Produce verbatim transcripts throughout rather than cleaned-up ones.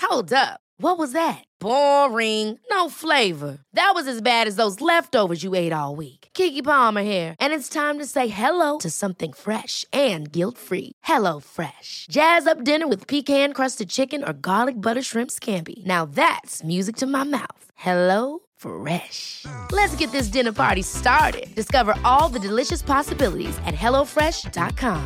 Hold up. What was that? Boring. No flavor. That was as bad as those leftovers you ate all week. Keke Palmer here, and it's time to say hello to something fresh and guilt-free. Hello Fresh. Jazz up dinner with pecan-crusted chicken or garlic butter shrimp scampi. Now that's music to my mouth. Hello Fresh. Let's get this dinner party started. Discover all the delicious possibilities at hello fresh dot com.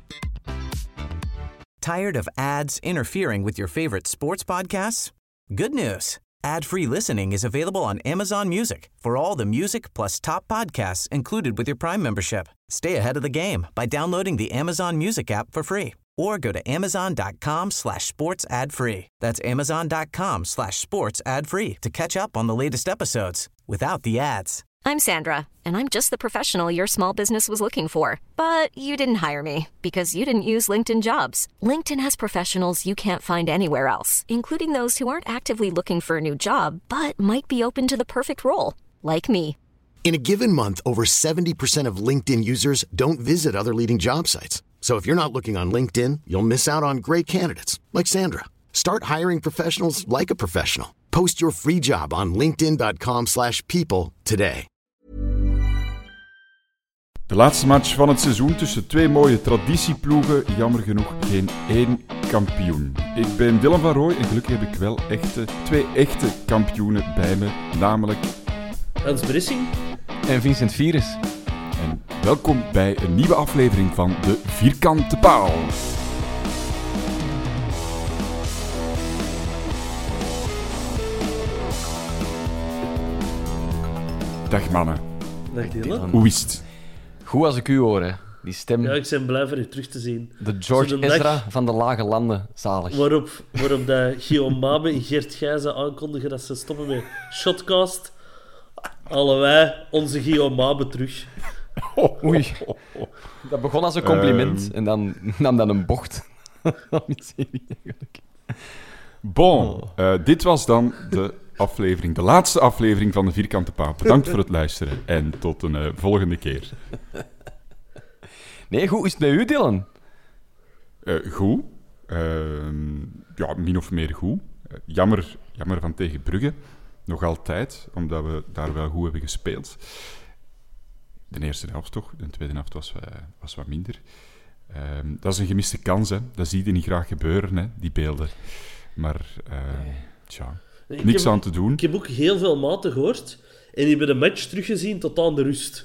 Tired of ads interfering with your favorite sports podcasts? Good news. Ad-free listening is available on Amazon Music for all the music plus top podcasts included with your Prime membership. Stay ahead of the game by downloading the Amazon Music app for free or go to amazon.com slash sports ad free. That's amazon.com slash sports ad free to catch up on the latest episodes without the ads. I'm Sandra, and I'm just the professional your small business was looking for. But you didn't hire me because you didn't use LinkedIn Jobs. LinkedIn has professionals you can't find anywhere else, including those who aren't actively looking for a new job, but might be open to the perfect role, like me. In a given month, over seventy percent of LinkedIn users don't visit other leading job sites. So if you're not looking on LinkedIn, you'll miss out on great candidates like Sandra. Start hiring professionals like a professional. Post your free job on linkedin.com slash people today. De laatste match van het seizoen tussen twee mooie traditieploegen. Jammer genoeg geen één kampioen. Ik ben Dylan van Rooij en gelukkig heb ik wel echte, twee echte kampioenen bij me. Namelijk Hans Brissing en Vincent Virus. En welkom bij een nieuwe aflevering van De Vierkante Paal. Dag mannen. Dag Dylan. Hoe is het? Goed als ik u hoor, hè. Die stem. Ja, ik ben blij voor u terug te zien. De George Zo'n Ezra dag van de Lage Landen, zalig. Waarop, waarop dat Guillaume Mabe en Geert Gijzen aankondigen dat ze stoppen met Shotcast. Halen wij onze Guillaume Mabe terug. Oei. Dat begon als een compliment um... en dan nam dat een bocht. Bon, uh, dit was dan de aflevering, de laatste aflevering van De Vierkante Paal. Bedankt voor het luisteren en tot een uh, volgende keer. Nee, goed is het met u, Dylan? Uh, goed. Uh, ja, min of meer goed. Uh, jammer, jammer van tegen Brugge. Nog altijd, omdat we daar wel goed hebben gespeeld. De eerste helft toch, de tweede helft was, uh, was wat minder. Uh, dat is een gemiste kans, hè. Dat zie je niet graag gebeuren, hè, die beelden. Maar, uh, tja, ik niks heb, aan te doen. Ik heb ook heel veel maten gehoord en die hebben de match teruggezien tot aan de rust.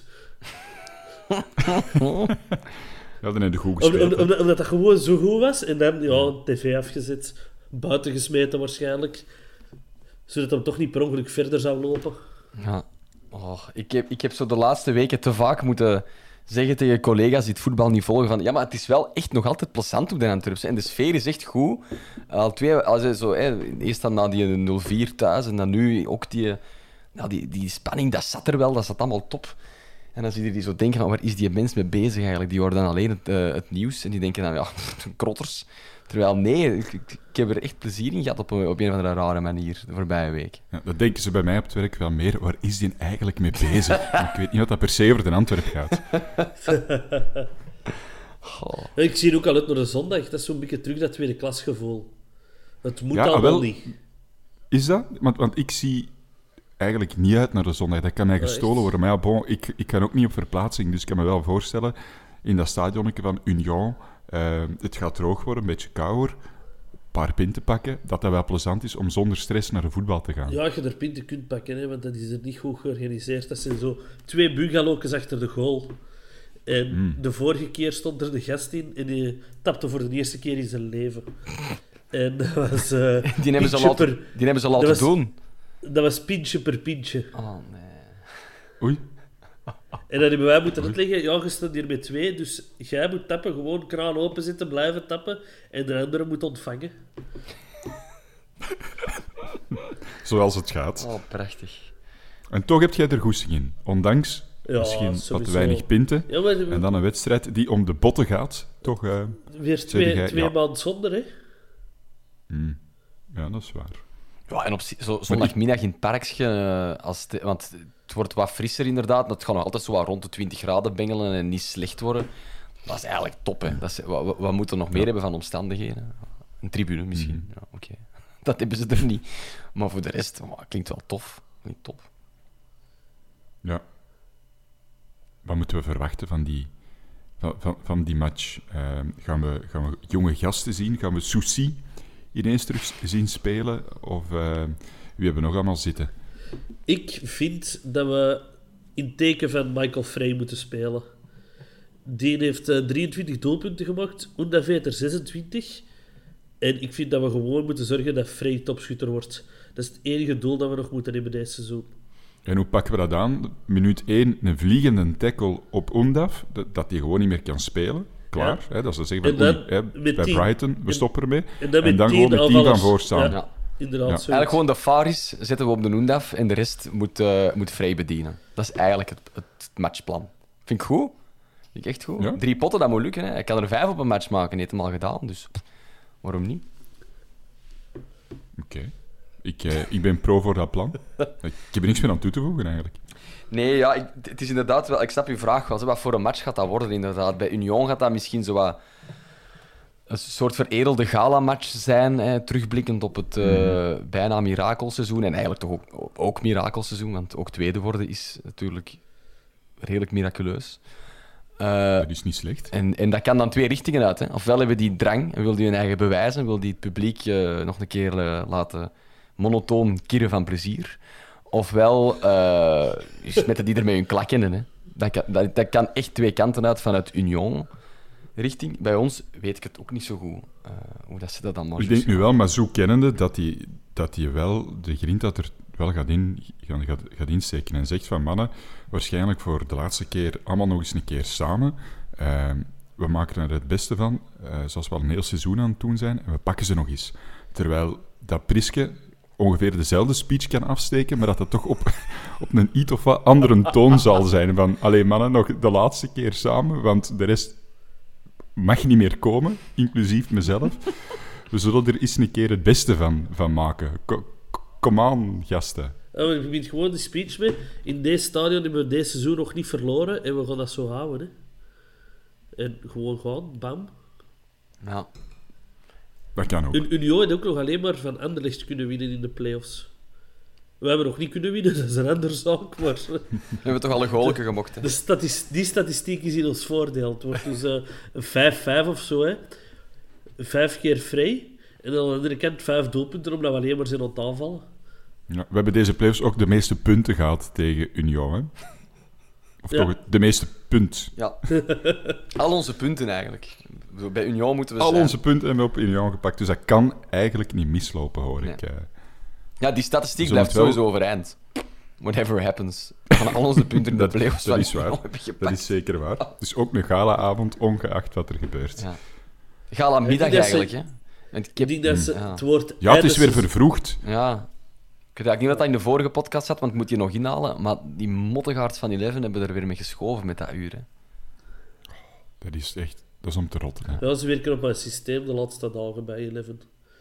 Ja, dan heb je goed gespeeld. Om, om, om, omdat dat gewoon zo goed was en dan, ja, tv afgezet, buiten gesmeten waarschijnlijk, zodat hem toch niet per ongeluk verder zou lopen. Ja. Oh, ik, heb, ik heb zo de laatste weken te vaak moeten zeggen tegen collega's die het voetbal niet volgen van ja, maar het is wel echt nog altijd plezant op de Antwerpse. En de sfeer is echt goed. Al twee, als zo, hè, eerst dan na die nul vier thuis en dan nu ook die, nou, die, die spanning, dat zat er wel, dat zat allemaal top. En dan zie je die zo denken van waar is die mens mee bezig eigenlijk? Die horen dan alleen het, uh, het nieuws en die denken dan ja, krotters. Terwijl nee, ik, ik, ik heb er echt plezier in gehad op een, op een of andere rare manier de voorbije week. Ja, dat denken ze bij mij op het werk wel meer. Waar is die eigenlijk mee bezig? Ik weet niet wat dat per se over de Antwerp gaat. Oh. Ik zie ook al uit naar de zondag. Dat is zo'n beetje terug dat tweede klasgevoel. Het moet ja, al wel wel niet. Is dat? Want, want ik zie eigenlijk niet uit naar de zondag. Dat kan mij gestolen worden. Maar ja, bon, ik, ik kan ook niet op verplaatsing. Dus ik kan me wel voorstellen, in dat stadionnetje van Union, uh, het gaat droog worden, een beetje kouder, een paar pinten pakken, dat dat wel plezant is om zonder stress naar de voetbal te gaan. Ja, je er pinten kunt pakken, hè, want dat is er niet goed georganiseerd. Dat zijn zo twee bungalows achter de goal. En mm. de vorige keer stond er de gast in en die tapte voor de eerste keer in zijn leven. En dat was... Uh, die hebben ze laten, per, die hebben ze laten dat was, doen. Dat was pintje per pintje. Oh, nee. Oei. En dan hebben wij moeten uitleggen, ja, je staat hier met twee, dus jij moet tappen, gewoon kraan open zitten, blijven tappen, en de andere moet ontvangen. Zoals het gaat. Oh, prachtig. En toch heb jij er goesting in, ondanks ja, misschien sowieso. Wat weinig pinten, ja, maar, en dan een wedstrijd die om de botten gaat, toch... Uh, weer twee, jij, twee ja. maanden zonder, hè? Mm. Ja, dat is waar. Ja, en op zo, zondagmiddag in het parkje, uh, als te, want het wordt wat frisser inderdaad, dat gaat nog altijd zo wat rond de twintig graden bengelen en niet slecht worden. Dat is eigenlijk top, hè. Dat is, wat, wat moeten we nog meer ja. hebben van omstandigheden? Een tribune misschien, mm. ja, oké. Okay. dat hebben ze er niet. Maar voor de rest, oh, klinkt wel tof. Klinkt top. Ja. Wat moeten we verwachten van die, van, van, van die match? Uh, gaan, we, gaan we jonge gasten zien? Gaan we Soucy ineens terug zien spelen? Of uh, wie hebben we nog allemaal zitten? Ik vind dat we in teken van Michael Frey moeten spelen. Die heeft uh, drieëntwintig doelpunten gemaakt. Undav heeft er zesentwintig. En ik vind dat we gewoon moeten zorgen dat Frey topschutter wordt. Dat is het enige doel dat we nog moeten hebben deze seizoen. En hoe pakken we dat aan? Minuut één, een vliegende tackle op Undav, dat hij gewoon niet meer kan spelen. Klaar. Ja. Hè, dat ze zeggen van, Dan, oei, hè, bij tien, Brighton, we en, stoppen ermee. En dan, en dan gewoon met tien van voor staan. Ja, Ja. inderdaad. Ja. Eigenlijk gewoon de Faris zetten we op de Undav en de rest moet, uh, moet Frey bedienen. Dat is eigenlijk het, het matchplan. Vind ik goed. Vind ik echt goed. Ja. Drie potten, dat moet lukken. Hè. Hij kan er vijf op een match maken, hij heeft hem al gedaan. Dus waarom niet? Oké. Okay. Ik, uh, ik ben pro voor dat plan. Ik heb er niks meer aan toe te voegen, eigenlijk. Nee, ja, ik, het is inderdaad wel... Ik snap je vraag wel. Wat voor een match gaat dat worden, inderdaad? Bij Union gaat dat misschien zo wat... een soort veredelde gala-match zijn, hè, terugblikkend op het uh, mm. bijna mirakelseizoen. En eigenlijk toch ook, ook mirakelseizoen, want ook tweede worden is natuurlijk redelijk miraculeus. Uh, dat is niet slecht. En, en dat kan dan twee richtingen uit. Hè. Ofwel hebben die drang en wil die hun eigen bewijzen, wil die het publiek uh, nog een keer uh, laten monotoon kirren van plezier. Ofwel uh, smetten die ermee hun klak in. Hè. Dat, kan, dat, dat kan echt twee kanten uit vanuit Union richting. Bij ons weet ik het ook niet zo goed, uh, hoe dat ze dat dan maar. Ik denk nu wel, maar zo kennende, dat hij dat die wel de grind dat er wel gaat, in, gaat, gaat insteken. En zegt van, mannen, waarschijnlijk voor de laatste keer allemaal nog eens een keer samen. Uh, we maken er het beste van, uh, zoals we al een heel seizoen aan het doen zijn, en we pakken ze nog eens. Terwijl dat Priske ongeveer dezelfde speech kan afsteken, maar dat dat toch op, op een iets of wat andere toon zal zijn. Van, allee mannen, nog de laatste keer samen, want de rest mag niet meer komen, inclusief mezelf. We zullen er eens een keer het beste van, van maken. Kom aan, gasten. Ja, je begint gewoon de speech mee. In deze stadion hebben we deze seizoen nog niet verloren en we gaan dat zo houden. Hè. En gewoon gaan, bam. Ja. Dat kan ook. Union heeft ook nog alleen maar van Anderlecht kunnen winnen in de play-offs. We hebben nog niet kunnen winnen, dat is een andere zaak. Maar we hebben toch al een goalke gemokt. Hè? De statis- die statistiek is in ons voordeel. Het wordt dus uh, een vijf vijf of zo. Hè. Vijf keer vrij. En aan de andere kant vijf doelpunten, omdat we alleen maar zijn aan het aanvallen. Ja, we hebben deze play-offs ook de meeste punten gehad tegen Union. Hè? Of ja. toch de meeste punt. Ja. Al onze punten eigenlijk. Bij Union moeten we Al zijn. onze punten hebben we op Union gepakt. Dus dat kan eigenlijk niet mislopen, hoor nee. ik. Uh, ja, die statistiek blijft wel... sowieso overeind. Whatever happens. Van al onze punten in de play-offs dat is waar. Dat is zeker waar. Het is ook een gala-avond, ongeacht wat er gebeurt. Ja. Gala-middag eigenlijk, hè. Want ik heb... Ik denk dat ze ja. het woord... Ja, het is weer vervroegd. Ja. Ik weet eigenlijk niet wat dat in de vorige podcast zat, want ik moet die nog inhalen. Maar die mottegaards van Eleven hebben er weer mee geschoven met dat uur. Hè. Dat is echt... Dat is om te rotten. Hè. Ja, ze werken op een systeem de laatste dagen bij Eleven.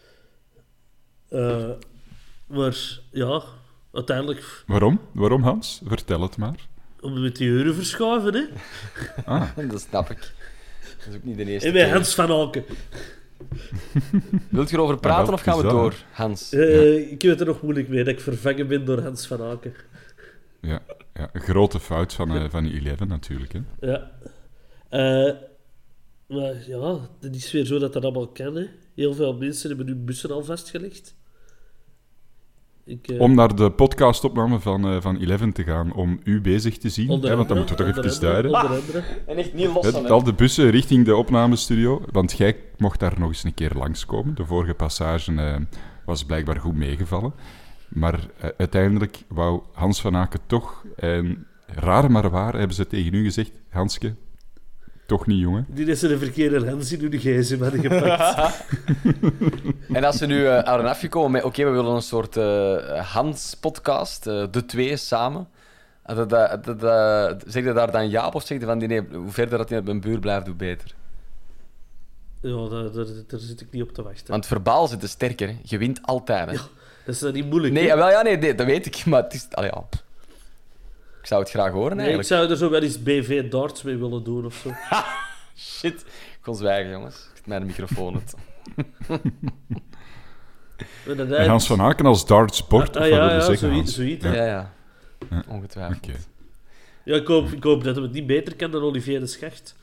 Uh, maar ja, uiteindelijk... Waarom? Waarom, Hans? Vertel het maar. Om met die uren verschuiven, hè. Ah. Dat snap ik. Dat is ook niet de eerste en bij keer. Hans van Aken. Wilt je erover praten of gaan we door, Hans? Uh, ja. Ik heb het er nog moeilijk mee, dat ik vervangen ben door Hans van Aken. Ja, ja een grote fout van, uh, van die Eleven natuurlijk. Hè. Ja. Uh, maar ja, het is weer zo dat dat allemaal kan. Hè. Heel veel mensen hebben hun bussen al vastgelegd. Ik, uh... Om naar de podcastopname van, uh, van Eleven te gaan, om u bezig te zien. Hè, want dat moeten we toch even duiden. En echt niet los van, Al de bussen richting de opnamestudio. Want jij mocht daar nog eens een keer langskomen. De vorige passage uh, was blijkbaar goed meegevallen. Maar uh, uiteindelijk wou Hans van Aken toch... En raar maar waar hebben ze tegen u gezegd... Hanske, toch niet, jongen. Die is de verkeerde Hans in hun gsm hadden gepakt. En als ze nu uh, aan afgekomen met... Oké, okay, we willen een soort uh, Hans-podcast. Uh, de twee samen. Uh, dat, dat, dat, dat, zeg je daar dan ja op of zeg je van... Nee, hoe verder dat hij op een buur blijft, hoe beter? Ja, daar, daar, daar zit ik niet op te wachten. Want verbaal zit de sterker. Hè. Je wint altijd. Hè. Ja, dat is dan niet moeilijk. Nee, hè? wel, ja, nee, nee, dat weet ik. Maar het is... Allee, ja. Ik zou het graag horen, nee, eigenlijk. Ik zou er zo wel eens B V darts mee willen doen of zo. Shit. Ik kon zwijgen, jongens. Ik zet mijn microfoon uit. En Hans van Aken als dartsbord, Ah, of ja, wat wil je ja, zeggen, zoiets. Hans? zoiets Ja, hè. ja. Ja. Ongetwijfeld. Oké. Ja, ik hoop, ik hoop dat hij het niet beter kan dan Olivier de Schacht.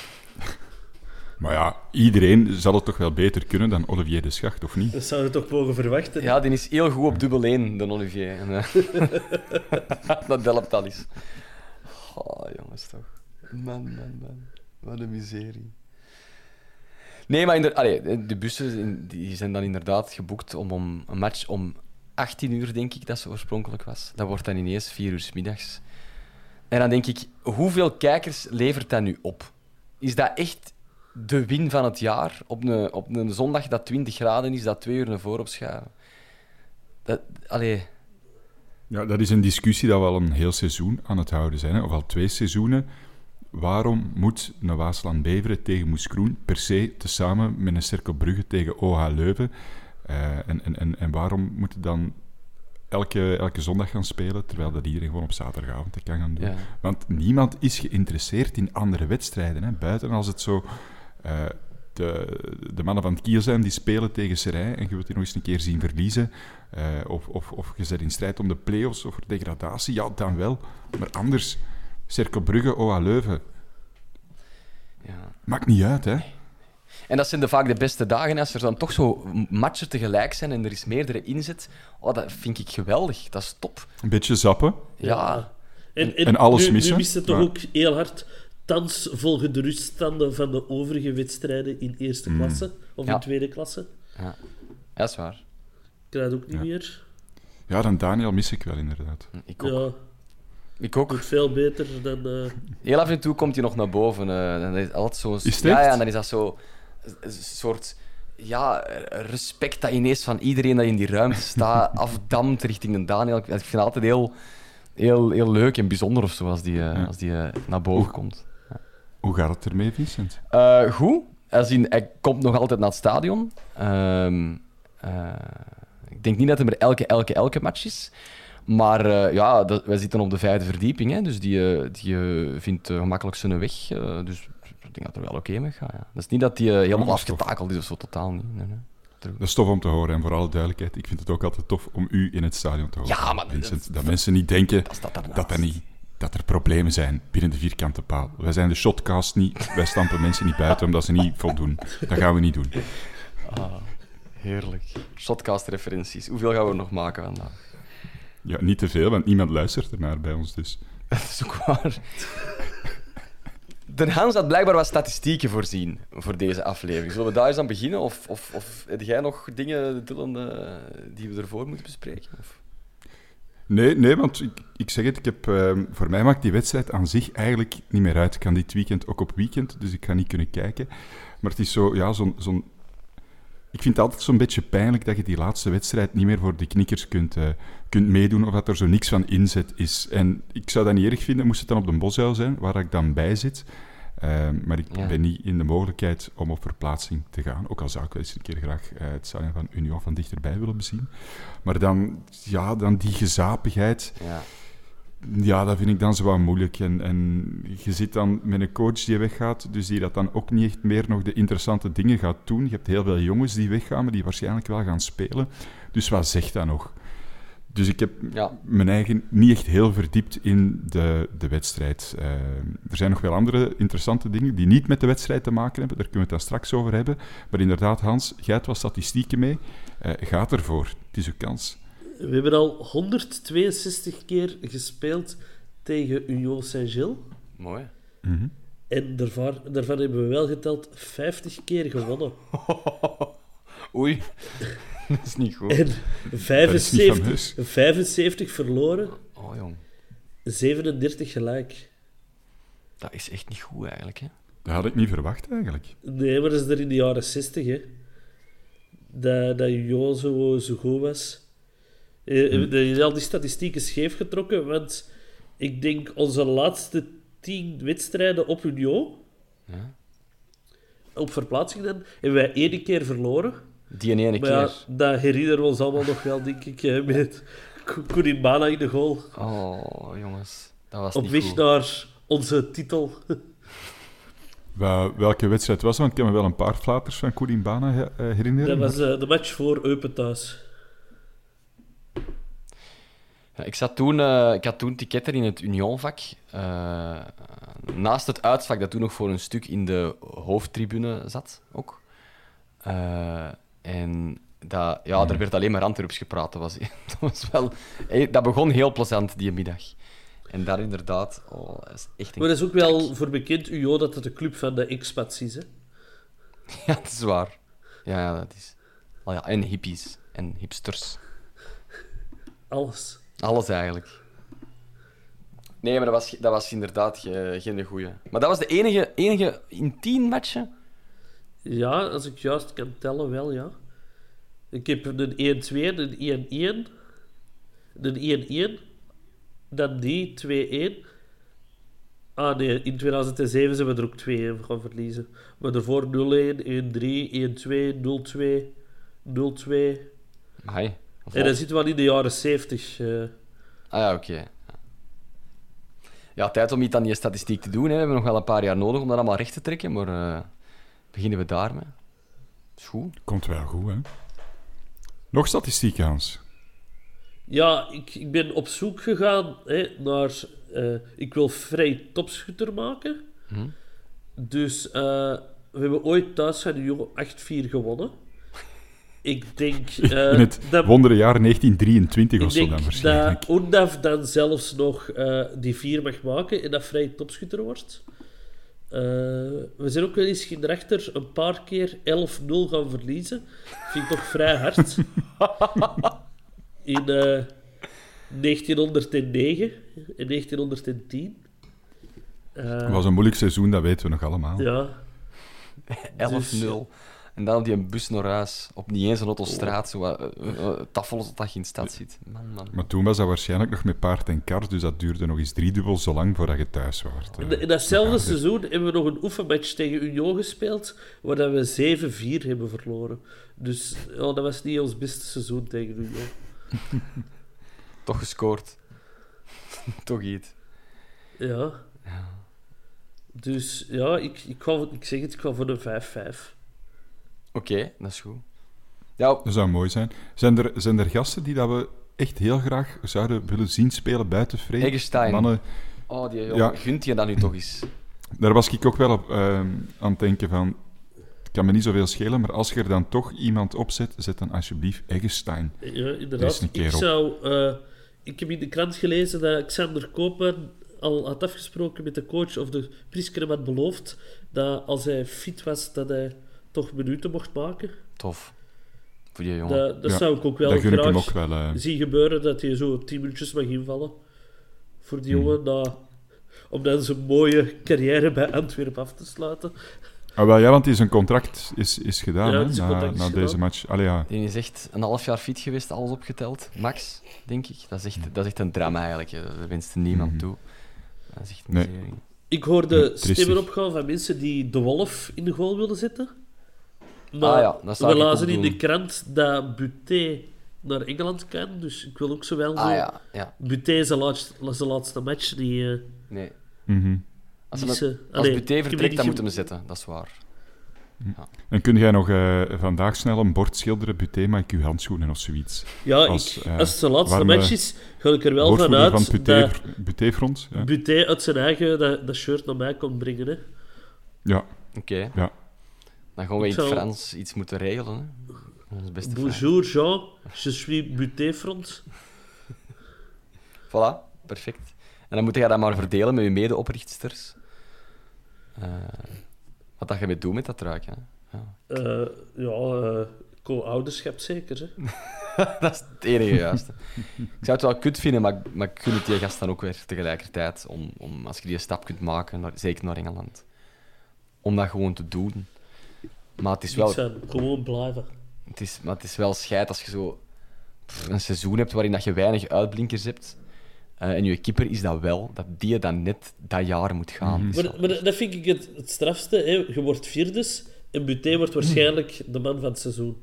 Maar ja, iedereen zal het toch wel beter kunnen dan Olivier de Schacht, of niet? Dat zouden we toch mogen verwachten. Ja, die is heel goed op dubbel één, de Olivier. En, uh, dat helpt al eens. Oh, jongens, toch. Man, man, man. Wat een miserie. Nee, maar inder... Allee, de bussen die zijn dan inderdaad geboekt om, om een match om achttien uur, denk ik, dat ze oorspronkelijk was. Dat wordt dan ineens vier uur 's middags. En dan denk ik, hoeveel kijkers levert dat nu op? Is dat echt de win van het jaar? Op een, op een zondag dat twintig graden is, dat twee uur naar voren opschuiven? Dat, allee... Ja, dat is een discussie dat we al een heel seizoen aan het houden zijn, hè? Of al twee seizoenen. Waarom moet een Waasland-Beveren tegen Moes Kroen per se tezamen met een Cercle Brugge tegen O H Leuven? Uh, en, en, en, en waarom moet het dan elke, elke zondag gaan spelen, terwijl dat iedereen gewoon op zaterdagavond dat kan gaan doen? Ja. Want niemand is geïnteresseerd in andere wedstrijden, hè? Buiten als het zo... Uh, de, de mannen van het Kiel zijn, die spelen tegen Serij en je wilt die nog eens een keer zien verliezen. Uh, of, of, of je zit in strijd om de play-offs of voor degradatie, ja, dan wel. Maar anders, Cercle Brugge, O H Leuven. Ja. Maakt niet uit, hè. En dat zijn de, vaak de beste dagen. Als er dan toch zo matchen tegelijk zijn en er is meerdere inzet, oh, dat vind ik geweldig. Dat is top. Een beetje zappen. Ja. En, en, En alles nu, missen. Nu mist het toch Ja. ook heel hard. Thans volgen de ruststanden van de overige wedstrijden in eerste klasse of Ja. in tweede klasse. Ja, dat is waar. Ik krijg het ook niet Ja. meer. Ja, dan Daniel mis ik wel, inderdaad. Ik ook. Ja, Ik ook. doet veel beter dan... eh, Heel af en toe komt hij nog naar boven. Uh, dan is altijd zo... Is het ja, echt? ja, en dan is dat zo... Een soort... Ja, respect dat ineens van iedereen dat in die ruimte staat, afdamt richting de Daniel. Ik vind het altijd heel, heel, heel leuk en bijzonder of zo als die, uh, Ja. als die uh, naar boven komt. Hoe gaat het ermee, Vincent? Uh, goed. Als in, hij komt nog altijd naar het stadion. Ehm uh, ik denk niet dat hij er elke, elke, elke match is. Maar uh, ja, dat, wij zitten op de vijfde verdieping, hè, dus die, uh, die uh, vindt uh, gemakkelijk zijn weg. Uh, dus ik denk dat er wel oké mee gaat. Ja. Dat is niet dat hij uh, helemaal dat is tof. afgetakeld is of zo, totaal niet. Nee, nee. Dat is tof om te horen. En voor alle duidelijkheid, ik vind het ook altijd tof om u in het stadion te horen. Ja, maar Vincent, dat- dat mensen niet denken Dat staat daarnaast. dat, er niet, dat er problemen zijn binnen de vierkante paal. Wij zijn de shotcast niet. Wij stampen mensen niet buiten omdat ze niet voldoen. Dat gaan we niet doen. Ah, heerlijk. Shotcast-referenties. Hoeveel gaan we er nog maken vandaag? Ja, niet te veel, want niemand luistert ernaar bij ons. Dus. Dat is ook waar. De Hans had blijkbaar wat statistieken voorzien voor deze aflevering. Zullen we daar eens aan beginnen? Of, of, of heb jij nog dingen, Dylan, uh, die we ervoor moeten bespreken? Of? Nee, nee, want ik, ik zeg het, ik heb, uh, voor mij maakt die wedstrijd aan zich eigenlijk niet meer uit. Ik kan dit weekend ook op weekend, dus ik ga niet kunnen kijken. Maar het is zo, ja, zo'n... zo'n ik vind het altijd zo'n beetje pijnlijk dat je die laatste wedstrijd niet meer voor de knikkers kunt, uh, kunt meedoen, of dat er zo niks van inzet is. En ik zou dat niet erg vinden, moest het dan op de Bosuil zijn, waar ik dan bij zit. Uh, maar ik Ja. ben niet in de mogelijkheid om op verplaatsing te gaan. Ook al zou ik wel eens een keer graag uh, het stadion van Union van dichterbij willen bezien. Maar dan, ja, dan die gezapigheid... Ja. Ja, dat vind ik dan zo wat moeilijk. En, en je zit dan met een coach die weggaat, dus die dat dan ook niet echt meer nog de interessante dingen gaat doen. Je hebt heel veel jongens die weggaan, maar die waarschijnlijk wel gaan spelen. Dus wat zegt dat nog? Dus ik heb Ja. mijn eigen niet echt heel verdiept in de, de wedstrijd. Uh, er zijn nog wel andere interessante dingen die niet met de wedstrijd te maken hebben. Daar kunnen we het dan straks over hebben. Maar inderdaad, Hans, jij hebt wat statistieken mee. Uh, gaat ervoor. Het is uw kans. We hebben al honderdtweeënzestig keer gespeeld tegen Union Saint-Gilles. Mooi. Mm-hmm. En daarvan, daarvan hebben we wel geteld vijftig keer gewonnen. Oei. Dat is niet goed. En Dat is niet vijfenzeventig, fameus. vijfenzeventig verloren, Oh, jong. zevenendertig gelijk. Dat is echt niet goed, eigenlijk, hè? Dat had ik niet verwacht, eigenlijk. Nee, maar dat is er in de jaren zestig, hè. Dat, dat Union zo, zo goed was. Eh, Hmm. Dat je al die statistieken scheef getrokken, want ik denk onze laatste tien wedstrijden op Union, Ja. op verplaatsing dan, hebben wij één keer verloren. Die ene Maar ja, keer. dat herinneren we ons allemaal nog wel, denk ik, eh, met Koulibaly in de goal. Oh, jongens. Dat was Op niet weg goed. naar onze titel. Wel, welke wedstrijd was het? Want ik kan me wel een paar flaters van Koedin Bana he- uh, herinneren. Dat was uh, de match voor Eupen thuis. Ja, ik, zat toen, uh, ik had toen ticketten in het Unionvak. Uh, naast het uitvak dat toen nog voor een stuk in de hoofdtribune zat. Ook. Uh, en dat, ja, daar werd alleen maar Antwerps gepraat. Dat, was, dat, was wel, dat begon heel plezant die middag. En daar inderdaad... Oh, dat is echt een maar dat is ook wel voor bekend, U O, dat het de club van de expats is, hè? Ja, dat is waar. Ja, ja dat is... Oh ja, en hippies. En hipsters. Alles. Alles eigenlijk. Nee, maar dat was, dat was inderdaad ge, geen goeie. Maar dat was de enige, enige in tien matchen? Ja, als ik juist kan tellen, wel, ja. Ik heb een één-twee, een één-één, een één-één, dan die twee-één. Ah nee, in tweeduizend zeven zijn we er ook twee-één gaan verliezen. Maar daarvoor nul-één, één-drie, één-twee, nul-twee, nul-twee. Amai. En dan zitten we al in de jaren zeventig. Uh... Ah ja, oké. Okay. Ja, tijd om iets aan die statistiek te doen. Hè. We hebben nog wel een paar jaar nodig om dat allemaal recht te trekken, maar uh, beginnen we daarmee. Is goed. Komt wel goed, hè? Nog statistiek, Hans? Ja, ik, ik ben op zoek gegaan hè, naar... Uh, ik wil vrij topschutter maken. Hm? Dus uh, we hebben ooit thuis van Jong acht vier gewonnen. Ik denk... Uh, in het dat, wondere jaar negentien drieëntwintig of zo dan dan Ik waarschijnlijk. denk dat Undaf dan zelfs nog uh, die vier mag maken en dat vrij topschutter wordt. Uh, we zijn ook wel eens erachter een paar keer elf nul gaan verliezen. Vind ik toch vrij hard. In uh, negentienhonderdnegen en negentienhonderdtien. Uh, Het was een moeilijk seizoen, dat weten we nog allemaal. Ja. elf nul. Dus, en dan op die bus naar huis. Op niet eens een autostraat. Zo, uh, uh, uh, tafel dat je in de stad zit. Man, man. Maar toen was dat waarschijnlijk nog met paard en kar, dus dat duurde nog eens driedubbel zo lang voordat je thuis was. In, in datzelfde seizoen hebben we nog een oefenmatch tegen Union gespeeld, waar we zeven vier hebben verloren. Dus ja, dat was niet ons beste seizoen tegen Union. Toch gescoord. Toch iets. Ja. Ja. Dus ja, ik, ik, ga, ik zeg het, ik ga voor een vijf vijf. Oké, okay, dat is goed. Ja. Dat zou mooi zijn. Zijn er, zijn er gasten die dat we echt heel graag zouden willen zien spelen buiten Freek? Eggestein. Mannen... Oh, die jongen. Ja. Gunt je dat nu toch eens? Daar was ik ook wel op, uh, aan het denken van... Het kan me niet zoveel schelen, maar als je er dan toch iemand op zet, zet dan alsjeblieft Eggestein. Ja, inderdaad. Een keer ik, op. zou, uh, ik heb in de krant gelezen dat Xander Koopman al had afgesproken met de coach, of de Prisker had beloofd, dat als hij fit was, dat hij toch minuten mocht maken. Tof. Voor die jongen. Dat, dat Ja, zou ik ook wel dat gun ik graag hem ook wel, uh... zien gebeuren, dat hij zo tien minuutjes mag invallen. Voor die jongen, dat, om dan zijn mooie carrière bij Antwerpen af te sluiten. Ah, wel, ja, want die zijn contract is, is gedaan, Ja, hè, zijn na, contract is na gedaan. deze match. Allee, ja. Die is echt een half jaar fit geweest, alles opgeteld. Max, denk ik. Dat is echt, dat is echt een drama eigenlijk. Daar wenst niemand toe. Dat is echt een Nee. serie. Ik hoorde Ja, tristig. stemmen opgaan van mensen die de Wolf in de goal wilden zetten. Maar Ah ja, dat zou we ik ook lazen in doen. de krant dat Buté naar Engeland kan, dus ik wil ook zo wel zo... Ah ja, ja. Buté zijn laatste, zijn laatste match, die... Uh, Nee. Mhm. Als, die ze ze- als allee, Buté ik heb die vertrekt, niet dan ge- moeten we zetten. Dat is waar. En kun jij nog uh, vandaag snel een bord schilderen, Buté, maar ik uw handschoenen of zoiets? Ja, Als, ik, eh, als het zijn laatste warme match is, ga ik er wel Woordvoerder vanuit van Buté, dat Buté-front. Ja. Buté uit zijn eigen dat, dat shirt naar mij kon brengen. Hè. ja, Oké. ja. Dan gaan we Ik in het zou- Frans iets moeten regelen. Hè. Ons beste vriend. Bonjour Jean, je suis Buté-front. Voilà, perfect. En dan moet je dat maar verdelen met je mede-oprichtsters. Uh, wat dat je mee doet met dat truik, hè. Ja. Uh, ja, uh, co-ouderschap zeker. Hè. Dat is het enige juiste. Ik zou het wel kut vinden, maar, maar ik gun het die gast dan ook weer tegelijkertijd. Om, om, als je die stap kunt maken, naar, zeker naar Engeland. Om dat gewoon te doen. Maar het is wel... Ik zou gewoon blijven. Het is, maar het is wel scheid als je zo pff, een seizoen hebt waarin dat je weinig uitblinkers hebt. Uh, en je keeper is dat wel, dat die dan net dat jaar moet gaan. Is Maar, wel- maar dat vind ik het, het strafste. Hè. Je wordt vierdes en Buté wordt waarschijnlijk de man van het seizoen.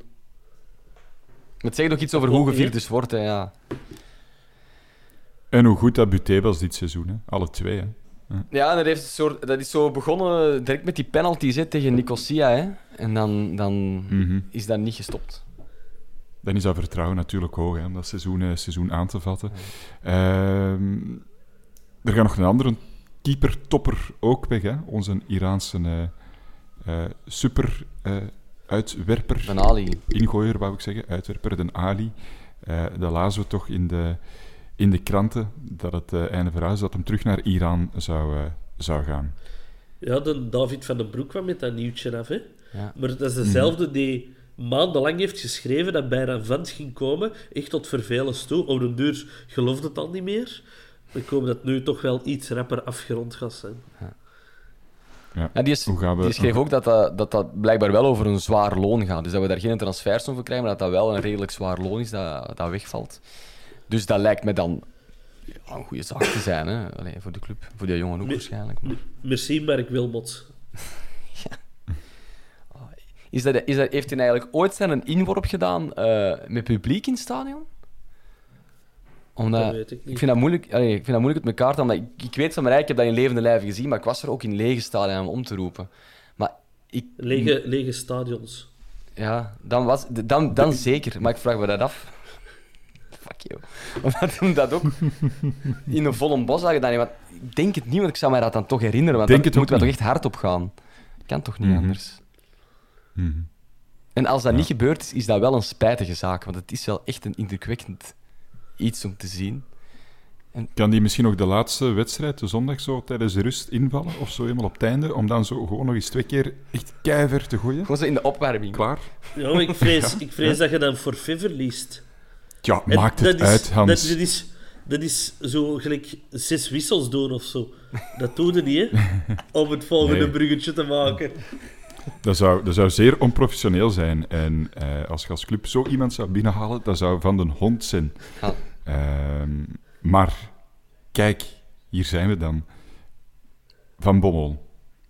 Het zegt nog iets over hoe gevierd dus wordt, hè, ja. En hoe goed dat Buté was dit seizoen, hè? Alle twee. Hè? Ja, dat, heeft een soort, dat is zo begonnen direct met die penalties hè, tegen Nicosia. Hè. En dan, dan Mm-hmm. is dat niet gestopt. Dan is dat vertrouwen natuurlijk hoog, hè, om dat seizoen, uh, seizoen aan te vatten. Uh, er gaat nog een andere keeper-topper ook weg, hè. Onze Iraanse uh, uh, super uh, uitwerper. Den Ali. Ingooier, wou ik zeggen. Uitwerper, Den Ali. Uh, dat lazen we toch in de, in de kranten, dat het uh, einde verhuis, dat hem terug naar Iran zou, uh, zou gaan. Ja, de David van den Broek kwam met dat nieuwtje af, hè. Ja. Maar dat is dezelfde mm. die maandenlang heeft geschreven dat Bayram Vent ging komen, echt tot vervelens toe. Op de duur geloofde het al niet meer. Ik hoop dat het nu toch wel iets rapper afgerond gaat zijn. Ja. Ja. Ja, die, is, Hoe gaan we... die schreef ook dat dat, dat dat blijkbaar wel over een zwaar loon gaat. Dus dat we daar geen transfers over krijgen, maar dat dat wel een redelijk zwaar loon is dat, dat wegvalt. Dus dat lijkt me dan ja, een goede zaak te zijn, hè. Allee, voor de club. Voor die jongen ook Me- waarschijnlijk. Maar... Merci, Mark Wilmots. Is dat, is dat, heeft hij eigenlijk ooit zijn een inworp gedaan uh, met publiek in het stadion? Omdat, Dat weet ik niet. ik vind dat moeilijk, allee, ik vind dat moeilijk uit elkaar te halen. Ik, ik weet van mij, ik heb dat in levende lijven gezien, maar ik was er ook in lege stadion om te roepen. Maar ik... Lege, lege stadions. Ja, dan, was, dan, dan zeker. Maar ik vraag me dat af. Fuck you. Omdat hij dat ook in een volle bos had gedaan. Want ik denk het niet, want ik zou mij dat dan toch herinneren. Want Denk dan het moet ook toch niet. echt hard op gaan. Kan toch niet Mhm. anders? Mm-hmm. En als dat Ja. niet gebeurd is, is dat wel een spijtige zaak. Want het is wel echt een indrukwekkend iets om te zien. Kan die misschien nog de laatste wedstrijd, de zondag, zo tijdens de rust invallen? Of zo helemaal op het einde? Om dan zo gewoon nog eens twee keer echt keiver te gooien? Gewoon zo in de opwarming. Klaar? Ja, maar ik vrees, ik vrees dat je dan forfait verliest. Ja, En maakt het dat is, uit, Hans. Dat, dat, is, dat is zo gelijk zes wissels doen of zo. Dat doe je niet, hè? Om het volgende Nee. bruggetje te maken. Dat zou, dat zou zeer onprofessioneel zijn. En uh, als je als club zo iemand zou binnenhalen, dat zou van de hond zijn. Ah. Uh, maar, kijk, hier zijn we dan. Van Bommel.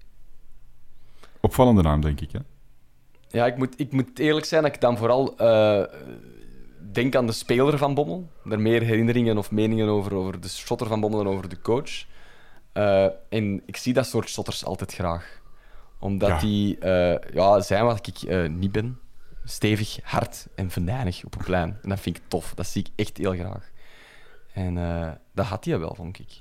Opvallende naam, denk ik, hè? Ja, ik moet, ik moet eerlijk zijn dat ik dan vooral uh, denk aan de speler van Bommel. Daar meer herinneringen of meningen over, over de shotter van Bommel dan over de coach. Uh, en ik zie dat soort shotters altijd graag. Omdat Ja. die uh, ja, zijn wat ik uh, niet ben. Stevig, hard en venijnig op een plein. En dat vind ik tof. Dat zie ik echt heel graag. En uh, dat had hij wel, vond ik.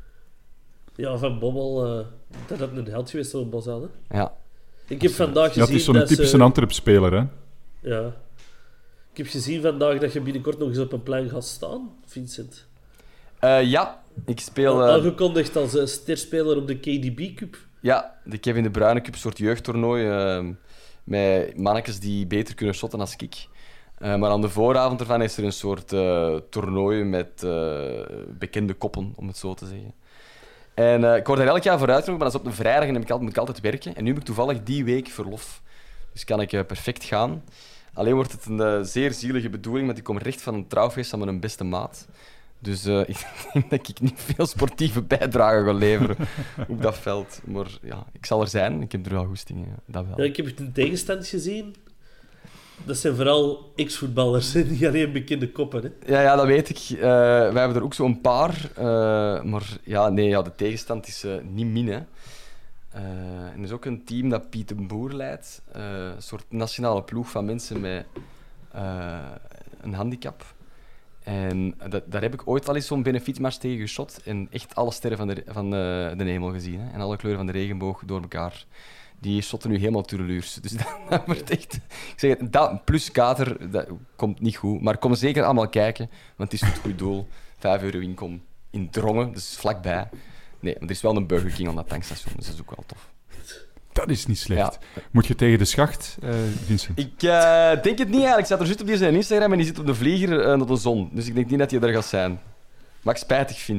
Ja, Van Bommel, uh, dat had een held geweest op Bos hadden. Ja. Ik heb vandaag Ja, gezien het is zo'n dat typische ze... Antwerp-speler, hè? Ja. Ik heb gezien vandaag dat je binnenkort nog eens op een plein gaat staan, Vincent. Uh, ja, ik speel... Uh, Aangekondigd als uh, sterspeler op de K D B Cup. Ja, de Kevin De Bruyne Cup, een soort jeugdtoernooi. Uh, met mannetjes die beter kunnen shotten als ik. Uh, maar aan de vooravond ervan is er een soort uh, toernooi met uh, bekende koppen, om het zo te zeggen. En uh, ik word er elk jaar voor uitgenodigd, maar dat is op een vrijdag en dan heb ik altijd, moet ik altijd werken. En nu heb ik toevallig die week verlof. Dus kan ik uh, perfect gaan. Alleen wordt het een uh, zeer zielige bedoeling, want ik kom recht van een trouwfeest van mijn beste maat. Dus uh, ik denk dat ik niet veel sportieve bijdrage ga leveren op dat veld. Maar ja, ik zal er zijn. Ik heb er wel goesting, ja, dat wel. Ja, ik heb het in tegenstand gezien. Dat zijn vooral ex-voetballers, hè, niet alleen bekende koppen. Hè. Ja, ja, dat weet ik. Uh, wij hebben er ook zo'n paar. Uh, maar ja, nee, ja, de tegenstand is uh, niet min. Hè. Uh, en er is ook een team dat Piet de Boer leidt. Uh, een soort nationale ploeg van mensen met uh, een handicap. En dat, daar heb ik ooit al eens zo'n benefietmars tegen geschot. En echt alle sterren van de, van de, de hemel gezien. Hè. En alle kleuren van de regenboog door elkaar. Die shotten nu helemaal tureluurs. Dus dat, dat wordt echt... Ik zeg het, dat plus kater, dat komt niet goed. Maar kom zeker allemaal kijken, want het is voor het goede doel. Vijf euro inkom in Drongen, dus vlakbij. Nee, maar er is wel een Burger King aan dat tankstation, dus dat is ook wel tof. Dat is niet slecht. Ja. Moet je tegen de schacht, uh, Vincent? Ik uh, denk het niet eigenlijk. Ik zat er juist op die zijn Instagram en die zit op de vlieger uh, naar de zon. Dus ik denk niet dat hij er gaat zijn. Wat ik spijtig vind.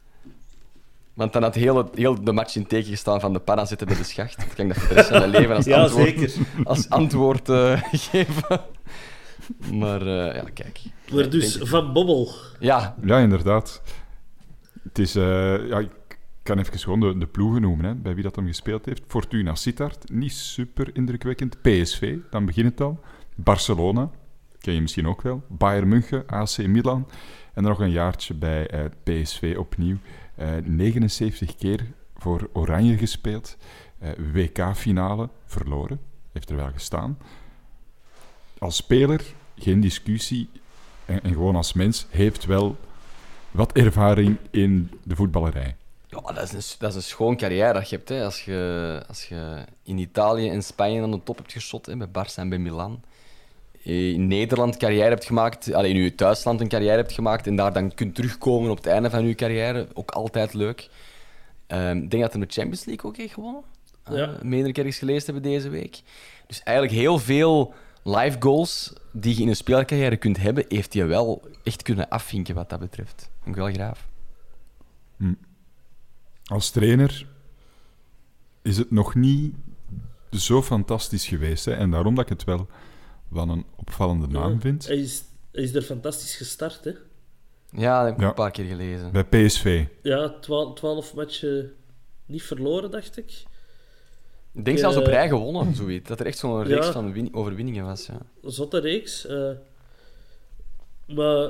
Want dan had heel, heel de match in teken gestaan van de panna zitten bij de schacht. Dan kan ik dat voor de rest van mijn leven als Ja, antwoord, zeker. als antwoord uh, geven. Maar uh, ja, kijk. Maar dus Denk- Van Bommel. Ja, Ja, inderdaad. Het is... Uh, ja, ik kan even gewoon de, de ploegen noemen, hè, bij wie dat hem gespeeld heeft. Fortuna Sittard, niet super indrukwekkend. P S V, dan begint het al. Barcelona, ken je misschien ook wel. Bayern München, A C Milan. En dan nog een jaartje bij uh, P S V opnieuw. Uh, negenenzeventig keer voor Oranje gespeeld. Uh, W K-finale verloren. Heeft er wel gestaan. Als speler, geen discussie. En, en gewoon als mens, heeft wel wat ervaring in de voetballerij. Ja, dat is een, dat is een schoon carrière dat je hebt. Hè. Als, je, als je in Italië en Spanje aan de top hebt geschot, hè, bij Barça en bij Milan. In Nederland carrière hebt gemaakt, alleen in je thuisland een carrière hebt gemaakt en daar dan kunt terugkomen op het einde van je carrière. Ook altijd leuk. Um, ik denk dat hij de Champions League ook heeft gewonnen. Ja. Uh, meerdere keer eens gelezen hebben deze week. Dus eigenlijk heel veel live goals die je in een speelcarrière kunt hebben, heeft hij wel echt kunnen afvinken wat dat betreft. Vind ik wel graaf. Hm. Als trainer is het nog niet zo fantastisch geweest. Hè? En daarom dat ik het wel van een opvallende naam Ja, vind. Hij is, hij is er fantastisch gestart, hè? Ja, dat heb ik Ja. ook een paar keer gelezen. Bij P S V. Ja, twaalf matchen niet verloren, dacht ik. Ik denk Uh, zelfs op rij gewonnen, zoiets. Dat er echt zo'n reeks Ja. van win- overwinningen was. Ja. Zotte reeks. Uh, maar...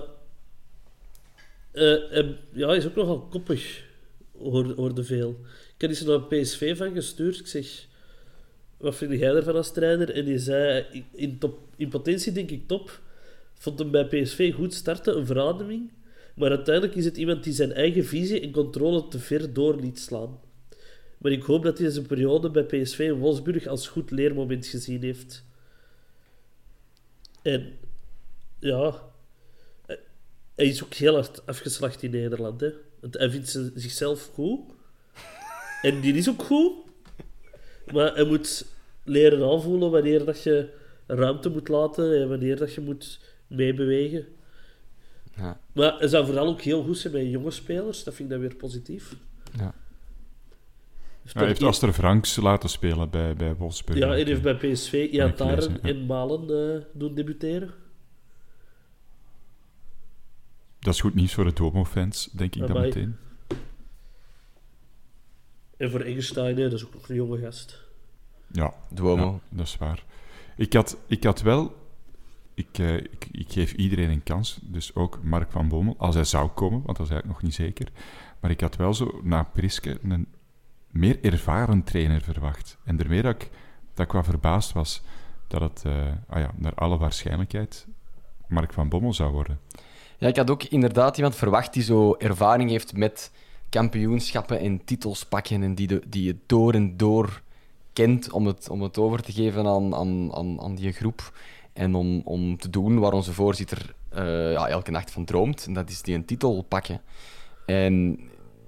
Uh, en, ja, hij is ook nogal koppig, hoorde, hoorde veel. Ik had eens naar P S V van gestuurd. Ik zeg... Wat vind jij ervan als trainer? En die zei... In, top, in potentie denk ik top. Vond hem bij P S V goed starten, een verademing. Maar uiteindelijk is het iemand die zijn eigen visie en controle te ver door liet slaan. Maar ik hoop dat hij zijn periode bij P S V en Wolfsburg als goed leermoment gezien heeft. En... Ja... Hij is ook heel hard afgeslacht in Nederland. Hè? Want hij vindt zichzelf goed. En die is ook goed. Maar hij moet leren aanvoelen wanneer dat je ruimte moet laten en wanneer dat je moet meebewegen. Ja. Maar hij zou vooral ook heel goed zijn bij jonge spelers. Dat vind ik dan weer positief. Ja. Hij heeft Aster Franks laten spelen bij, bij Wolfsburg. Ja, hij heeft bij P S V Heb ik Iataren gelezen, ja. en Malen uh, doen debuteren. Dat is goed nieuws voor de Duomo-fans, denk ik dan Amai. meteen. En voor Eggestein, hè, dat is ook nog een jonge gast. Ja, Duomo. ja, dat is waar. Ik had, ik had wel... Ik, uh, ik, ik geef iedereen een kans, dus ook Mark van Bommel, als hij zou komen, want dat is eigenlijk nog niet zeker. Maar ik had wel zo, na Priske, een meer ervaren trainer verwacht. En daarmee dat ik, dat ik wat verbaasd was dat het, uh, ah ja, naar alle waarschijnlijkheid, Mark van Bommel zou worden. Ja, ik had ook inderdaad iemand verwacht die zo ervaring heeft met kampioenschappen en titels pakken en die, de, die het door en door kent om het, om het over te geven aan, aan, aan, aan die groep en om, om te doen waar onze voorzitter uh, ja, elke nacht van droomt. En dat is die een titel pakken. En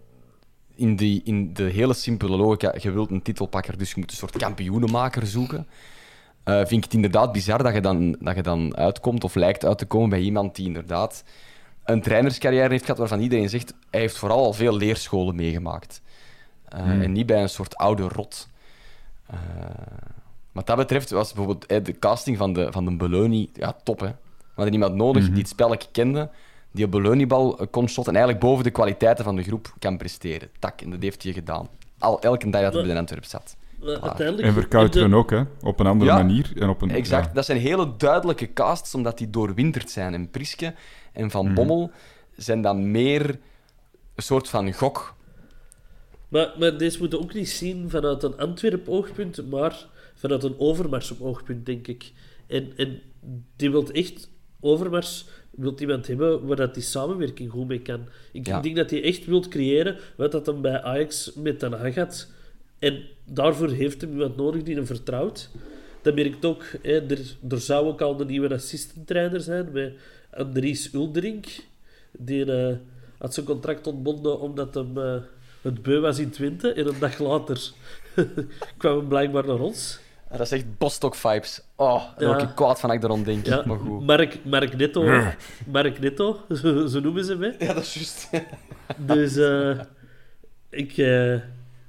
in, die, in de hele simpele logica, je wilt een titelpakker, dus je moet een soort kampioenenmaker zoeken. Uh, vind ik het inderdaad bizar dat je, dan, dat je dan uitkomt of lijkt uit te komen bij iemand die inderdaad een trainerscarrière heeft gehad waarvan iedereen zegt hij heeft vooral al veel leerscholen meegemaakt. Uh, hmm. En niet bij een soort oude rot. Uh, wat dat betreft was bijvoorbeeld eh, de casting van de, van de Belloni ja, top. Hè. We hadden iemand nodig mm-hmm. die het spelletje kende, die een Belloni-bal uh, kon shotten en eigenlijk boven de kwaliteiten van de groep kan presteren. Tak, en dat heeft hij gedaan. Al, elke dag dat hij bij de Antwerp zat. Uiteindelijk en Verkouteren de... ook, hè? Op een andere ja, manier. En op een, exact. Ja. Dat zijn hele duidelijke casts, omdat die doorwinterd zijn. En Priske en Van Bommel mm. zijn dan meer een soort van gok. Maar, maar deze moeten ook niet zien vanuit een Antwerp-oogpunt, maar vanuit een Overmars-oogpunt, denk ik. En, en die wil echt... Overmars wil iemand hebben waar dat die samenwerking goed mee kan. Ik ja. denk dat hij echt wil creëren wat dat hem bij Ajax met Den Haag had. En daarvoor heeft hij iemand nodig die hem vertrouwt. Dat merkt ook, hè, er, er zou ook al een nieuwe assistenttrainer zijn bij Andries Uldering. Die uh, had zijn contract ontbonden omdat hem uh, het beu was in Twente. En een dag later kwam hem blijkbaar naar ons. Dat is echt Bostock-vibes. Oh, daar word ik kwaad van als ik erom denk. Ja, maar goed. Mark, Mark Netto, Mark Netto zo, zo noemen ze hem. Ja, dat is juist. Dus uh, ik... Uh,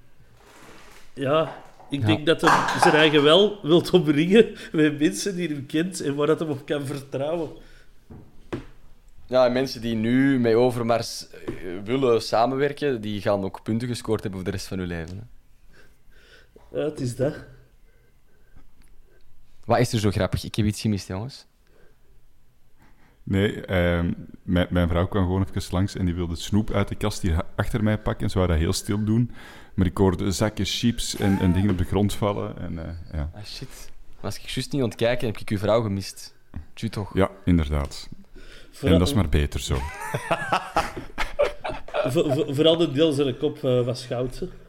Ja, ik ja. denk dat hij zijn eigen wel wilt omringen met mensen die hem kent en waar dat hem op kan vertrouwen. Ja, en mensen die nu met Overmars willen samenwerken, die gaan ook punten gescoord hebben voor de rest van hun leven. Hè. Ja, het is dat. Wat is er zo grappig? Ik heb iets gemist, jongens. Nee, uh, mijn, mijn vrouw kwam gewoon even langs en die wilde snoep uit de kast hier achter mij pakken. En ze wou dat heel stil doen. Maar ik hoorde zakken chips en, en dingen op de grond vallen. En, uh, ja. Ah, shit. Maar als ik juist niet aan het kijken, heb ik uw vrouw gemist. Tju toch? Ja, inderdaad. Vooral, en dat is maar beter zo. voor, voor, vooral de deel zijn kop uh, was goud. Hè.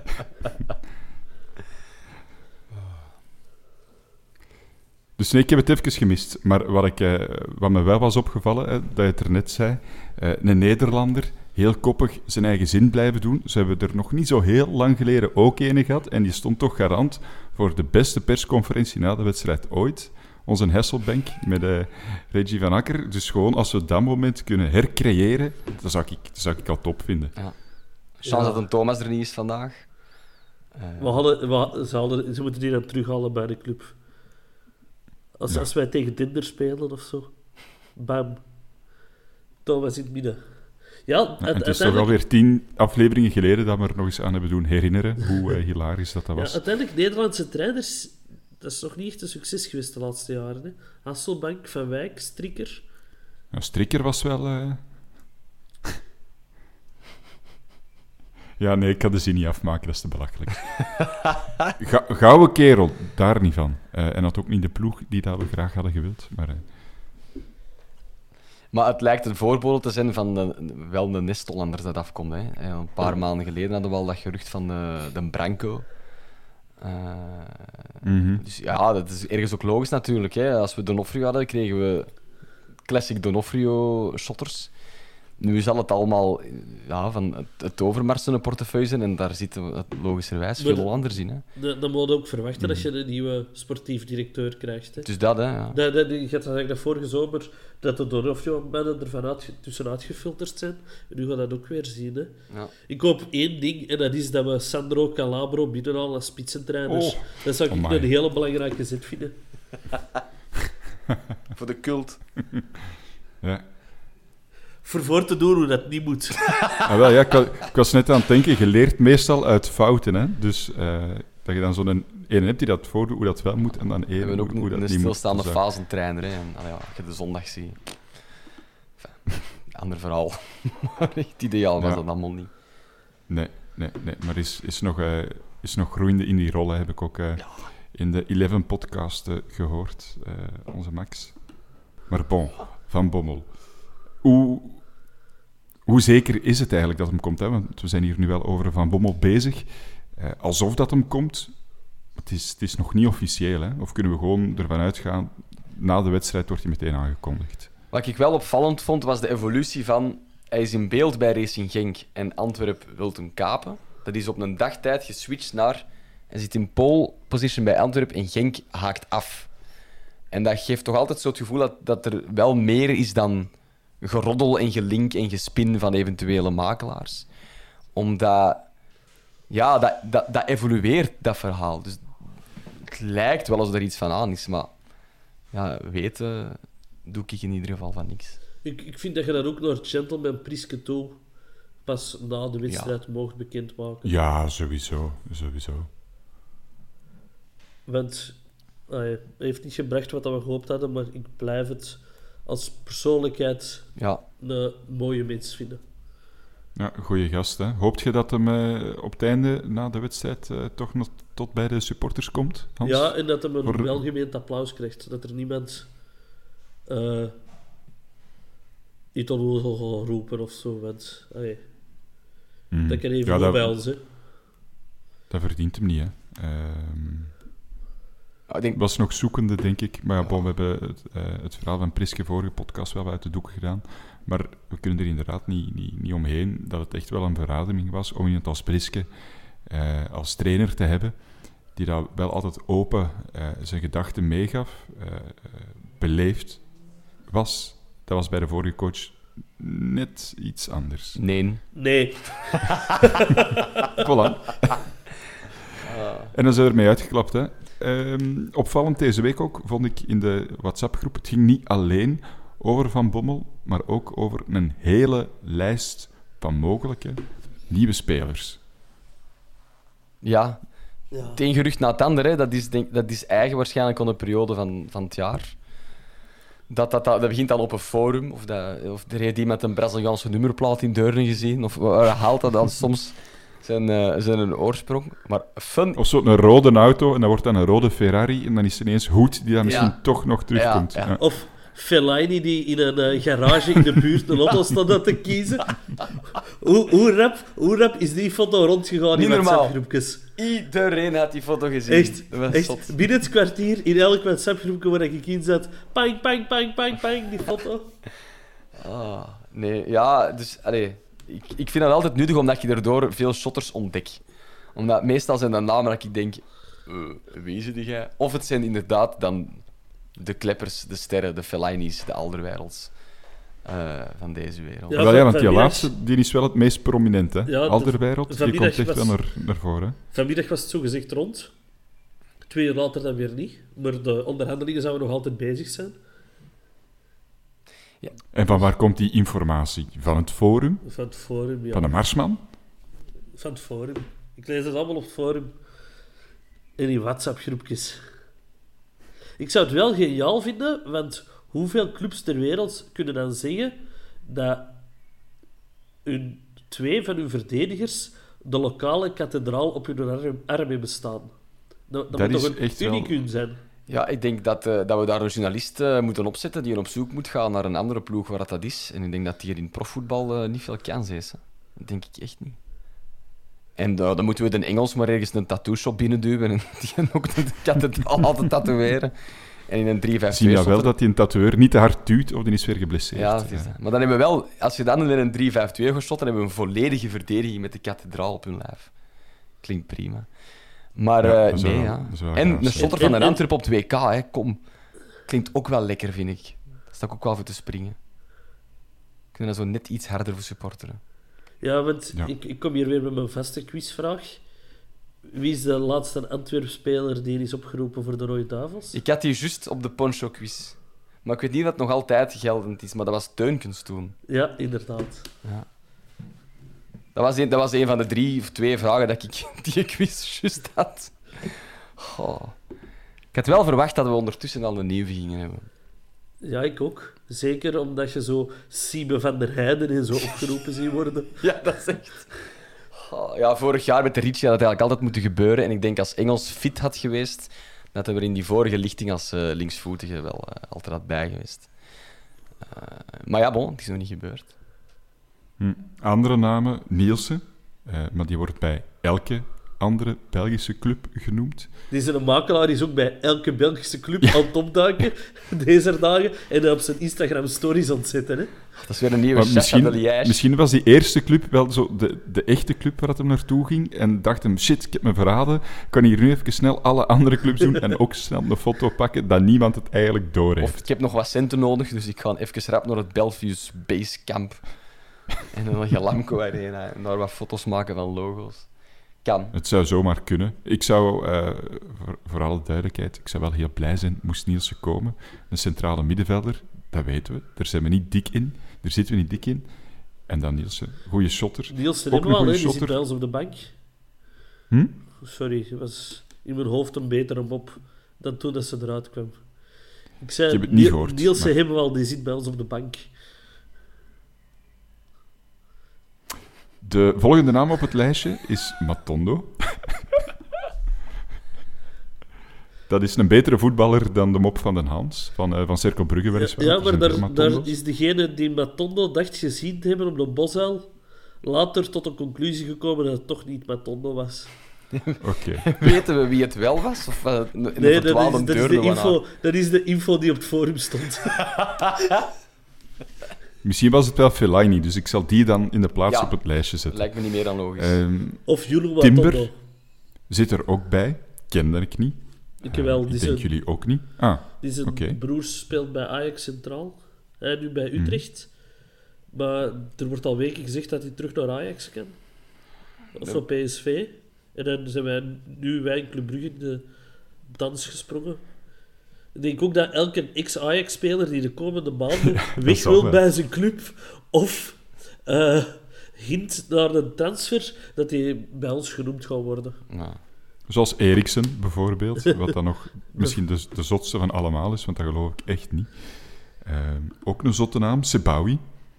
Dus nee, ik heb het even gemist. Maar wat, ik, uh, wat me wel was opgevallen, uh, dat je het er net zei, uh, een Nederlander, heel koppig zijn eigen zin blijven doen. Ze hebben er nog niet zo heel lang geleden ook ene gehad. En die stond toch garant voor de beste persconferentie na de wedstrijd ooit. Onze Hasselbank met uh, Reggie van Akker. Dus gewoon als we dat moment kunnen hercreëren, dat zou ik, dat zou ik al top vinden. Ja. Chance Ja. dat een Thomas er niet is vandaag. Uh, We hadden, we, hadden- ze, hadden, ze moeten die dan terughalen bij de club. Als, Ja. als wij tegen Tinder spelen of zo. Bam. Thomas in het midden. Ja, Ja, en het is toch uiteindelijk, alweer tien afleveringen geleden dat we er nog eens aan hebben doen herinneren hoe uh, hilarisch dat, dat ja, was. uiteindelijk Nederlandse trainers, dat is nog niet echt een succes geweest de laatste jaren. Hè. Hasselbank, Van Wijk, Strikker. Ja, Strikker was wel... Uh... ja, nee, ik kan de zin niet afmaken, dat is te belachelijk. Ga, gouden kerel, daar niet van. Uh, en had ook niet de ploeg die dat we graag hadden gewild. Maar, uh... Maar het lijkt een voorbeeld te zijn van de, wel de Nest-Hollanders dat afkomt. Hè. Een paar maanden geleden hadden we al dat gerucht van de, de Branco. Uh, mm-hmm. Dus ja, dat is ergens ook logisch natuurlijk. Hè. Als we Donofrio hadden, kregen we classic Donofrio-shotters. Nu zal het allemaal ja, van het, het Overmars in een portefeuille zijn en daar zitten het logischerwijs veel Maar de- Hollanders in. Hè. Dat, dat moet je ook verwachten als je een nieuwe sportief directeur krijgt. Hè. Dus dat, hè. Ja. Dat, dat, je had eigenlijk dat vorige zomer dat de Donofrio-mannen ervan uit, tussenuit gefilterd zijn. En nu gaan we dat ook weer zien. Hè. Ja. Ik hoop één ding, en dat is dat we Sandro Calabro binnenhalen als spitsentrainers. Oh. Dat zou ik Amai. een hele belangrijke zet vinden. Voor de cult. Ja. Voor voor te doen hoe dat niet moet. Ah, wel, ja, ik, was, ik was net aan het denken, je leert meestal uit fouten. Hè? Dus uh, dat je dan zo'n ene hebt die dat voordoet, hoe dat wel moet, en dan We één hebben ook hoe, hoe een, dat een niet moet. stilstaande Dus, uh, fasentrainer. Hè. En, allee, ja, als je de zondag ziet. Enfin, ander verhaal. Maar echt ideaal was Ja. dat allemaal niet. Nee, nee, nee, maar is, is, nog, uh, is nog groeiende in die rollen, heb ik ook uh, ja. in de Eleven podcast uh, gehoord, uh, onze Max. Maar bon, Van Bommel. Hoe, hoe zeker is het eigenlijk dat hem komt? Hè? Want we zijn hier nu wel over Van Bommel bezig. Uh, alsof dat hem komt. Het is, het is nog niet officieel. Hè? Of kunnen we gewoon ervan uitgaan, na de wedstrijd wordt hij meteen aangekondigd. Wat ik wel opvallend vond, was de evolutie van... Hij is in beeld bij Racing Genk en Antwerp wil hem kapen. Dat is op een dagtijd geswitcht naar... Hij zit in pole position bij Antwerp en Genk haakt af. En dat geeft toch altijd zo het gevoel dat, dat er wel meer is dan geroddel en gelink en gespin van eventuele makelaars. Omdat... Ja, dat, dat, dat evolueert, dat verhaal. Dus het lijkt wel alsof er iets van aan is, maar... Ja, weten doe ik in ieder geval van niks. Ik, ik vind dat je dat ook naar Gentleman Priske toe pas na de wedstrijd ja. mocht bekendmaken. Ja, sowieso. sowieso. Want ah, hij heeft niet gebracht wat we gehoopt hadden, maar ik blijf het als persoonlijkheid ja. een mooie mens vinden. Ja, goeie gast. Hè. Hoopt je dat hem uh, op het einde, na de wedstrijd, uh, toch nog tot bij de supporters komt, Hans? Ja, en dat hij een Voor... welgemeend applaus krijgt. Dat er niemand uh, iets onnozel gaat roepen of zo. Want, allee, mm. dat kan even ja, bij ons, hè. Dat verdient hem niet, hè. Um... Ik denk... was nog zoekende, denk ik. Maar ja, bon, we hebben het, uh, het verhaal van Priske vorige podcast wel uit de doeken gedaan. Maar we kunnen er inderdaad niet, niet, niet omheen dat het echt wel een verademing was om iemand als Priske uh, als trainer te hebben, die dat wel altijd open uh, zijn gedachten meegaf, uh, uh, beleefd was. Dat was bij de vorige coach net iets anders. Nee. Nee. Voilà. En dan zijn we ermee uitgeklapt, hè. Um, opvallend deze week ook, vond ik in de WhatsApp-groep, het ging niet alleen over Van Bommel, maar ook over een hele lijst van mogelijke nieuwe spelers. Ja, ja. Het een gerucht na het ander, hè. Dat, is, denk, dat is eigen waarschijnlijk aan de periode van, van het jaar. Dat, dat, dat, dat begint dan op een forum, of, dat, of er heeft iemand een Braziliaanse nummerplaat in Deurne gezien, of waar haalt dat dan soms zijn, uh, zijn een oorsprong. Maar fun... Of zo'n rode auto, en dat wordt dan een rode Ferrari, en dan is het ineens Hoed die dan misschien Ja. toch nog terugkomt. Ja, ja. Ja. Of Fellaini die in een uh, garage in de buurt een lotto stond aan te kiezen. Hoe, hoe, rap, hoe rap is die foto rondgegaan Niet in normaal. WhatsApp-groepjes? Iedereen had die foto gezien. Echt, Dat was echt. zot. Binnen het kwartier, in elk WhatsApp-groepje waar ik in zat, pang, pang, pang, pang, pang, die foto. Ah, nee, ja, dus, allee, ik, ik vind het altijd nuttig omdat je daardoor veel shotters ontdekt. Omdat meestal zijn dat namen dat ik denk, uh, wie is die jij? Of het zijn inderdaad dan de kleppers, de sterren, de Fellaini's, de Alderweirelds uh, van deze wereld. Ja, Wel, ja, van- want die vanmiddag- laatste die is wel het meest prominent. Hè? Ja, de- Alderweireld, die vanmiddag komt echt was- wel naar, naar voren. Vanmiddag was het zogezegd rond. Twee uur later dan weer niet. Maar de onderhandelingen zouden nog altijd bezig zijn. En van waar komt die informatie? Van het forum? Van het forum, ja. Van de Marsman? Van het forum. Ik lees het allemaal op het forum. In die WhatsApp-groepjes. Ik zou het wel geniaal vinden, want hoeveel clubs ter wereld kunnen dan zeggen dat hun, twee van hun verdedigers de lokale kathedraal op hun arm, arm hebben staan? Dat, dat, Dat moet is toch een echt wel- unicum zijn? Ja, ik denk dat, uh, dat we daar een journalist uh, moeten opzetten die op zoek moet gaan naar een andere ploeg waar dat, dat is. En ik denk dat die er in profvoetbal uh, niet veel kans heeft. Hè. Dat denk ik echt niet. En uh, dan moeten we de Engels maar ergens een tattoo-shop binnenduwen en die ook de kathedraal laten tatoeëren. En in een drie vijf Zie twee je wel dat die een tatoeëur niet te hard duwt of die is weer geblesseerd. Ja, dat is dat. Maar dan hebben we wel, als je dan in een drie vijf twee geschot, dan hebben we een volledige verdediging met de kathedraal op hun lijf. Klinkt prima. Maar Ja, uh, dat zou nee, wel- ja. dat zou wel En gaaf een zijn. shotter En- van en- een Antwerp op het W K, hè. Kom. Klinkt ook wel lekker, vind ik. Daar sta ik ook wel voor te springen. Ik vind dat zo net iets harder voor supporteren. Ja, want Ja. Ik, ik kom hier weer met mijn vaste quizvraag. Wie is de laatste Antwerp-speler die is opgeroepen voor de Rode Duivels? Ik had die juist op de poncho-quiz. Maar ik weet niet of het nog altijd geldend is, maar dat was Teunkens toen. Ja, inderdaad. Dat was een, dat was een van de drie of twee vragen dat ik die quiz juist had. Goh. Ik had wel verwacht dat we ondertussen al een nieuwe gingen hebben. Ja, ik ook. Zeker omdat je zo Siebe van der Heijden en zo opgeroepen ziet worden. Ja, dat is echt... Goh, ja, vorig jaar met de Ricci had het eigenlijk altijd moeten gebeuren. En ik denk als Engels fit had geweest, dat hij er in die vorige lichting als uh, linksvoetige wel uh, altijd had bij geweest. Uh, maar ja, bon, het is nog niet gebeurd. Hm. Andere namen, Nielsen, uh, maar die wordt bij elke andere Belgische club genoemd. Deze makelaar is ook bij elke Belgische club aan het opduiken deze dagen en op zijn Instagram stories aan het zetten. Hè? Dat is weer een nieuwe Maar chef misschien, van de Liège. misschien was die eerste club wel zo de, de echte club waar het hem naartoe ging en dacht hem, shit, ik heb me verraden, ik kan hier nu even snel alle andere clubs doen en ook snel een foto pakken dat niemand het eigenlijk door heeft. Of ik heb nog wat centen nodig, dus ik ga even rap naar het Belfius Basecamp. En dan een Lamco Arena en daar wat foto's maken van logo's. Kan. Het zou zomaar kunnen. Ik zou, uh, voor, voor alle duidelijkheid, ik zou wel heel blij zijn moest Nielsen komen. Een centrale middenvelder, dat weten we. Daar zijn we niet dik in. Daar zitten we niet dik in. En dan Nielsen, goede shotter. Nielsen Ook hebben we een al, hè? goede Die zit bij shotter. ons op de bank. Hm? Sorry, het was in mijn hoofd een betere mop dan toen dat ze eruit kwam. Ik zei, Ik heb het niet Niel- gehoord, Nielsen maar- hebben we al, die zit bij ons op de bank. De volgende naam op het lijstje is Matondo. Dat is een betere voetballer dan de mop van den Hans, van, uh, van Cercle Brugge weliswaar. Ja, Er maar zijn daar, veel daar Matondo's. is degene die Matondo dacht gezien te hebben op de bosuil later tot de conclusie gekomen dat het toch niet Matondo was. Oké. Weten we wie het wel was? Of uh, in de Nee, dat verdwaalde is, dat, is deur de nog aan? info, dat is de info die op het forum stond. Misschien was het wel Fellaini, dus ik zal die dan in de plaats Ja. op het lijstje zetten. Lijkt me niet meer dan logisch. Ehm, Of Julio Timber. Matondo. zit er ook bij. Kende ik niet. Ik heb wel, ik die denk zijn, jullie ook niet. Ah, die zijn oké. broers speelt bij Ajax Centraal. Hij nu bij Utrecht. Maar er wordt al weken gezegd dat hij terug naar Ajax kan. Of naar P S V. En dan zijn wij nu, wij in Club Brugge, in de dans gesprongen. Ik denk ook dat elke ex-Ajax-speler die de komende maanden weg zal wil wel. bij zijn club, of eh, hint naar een transfer, dat hij bij ons genoemd gaat worden. Ja. Zoals Eriksen bijvoorbeeld, wat dan nog misschien de, de zotste van allemaal is, want dat geloof ik echt niet. Uh, ook een zotte naam, Sebaoui.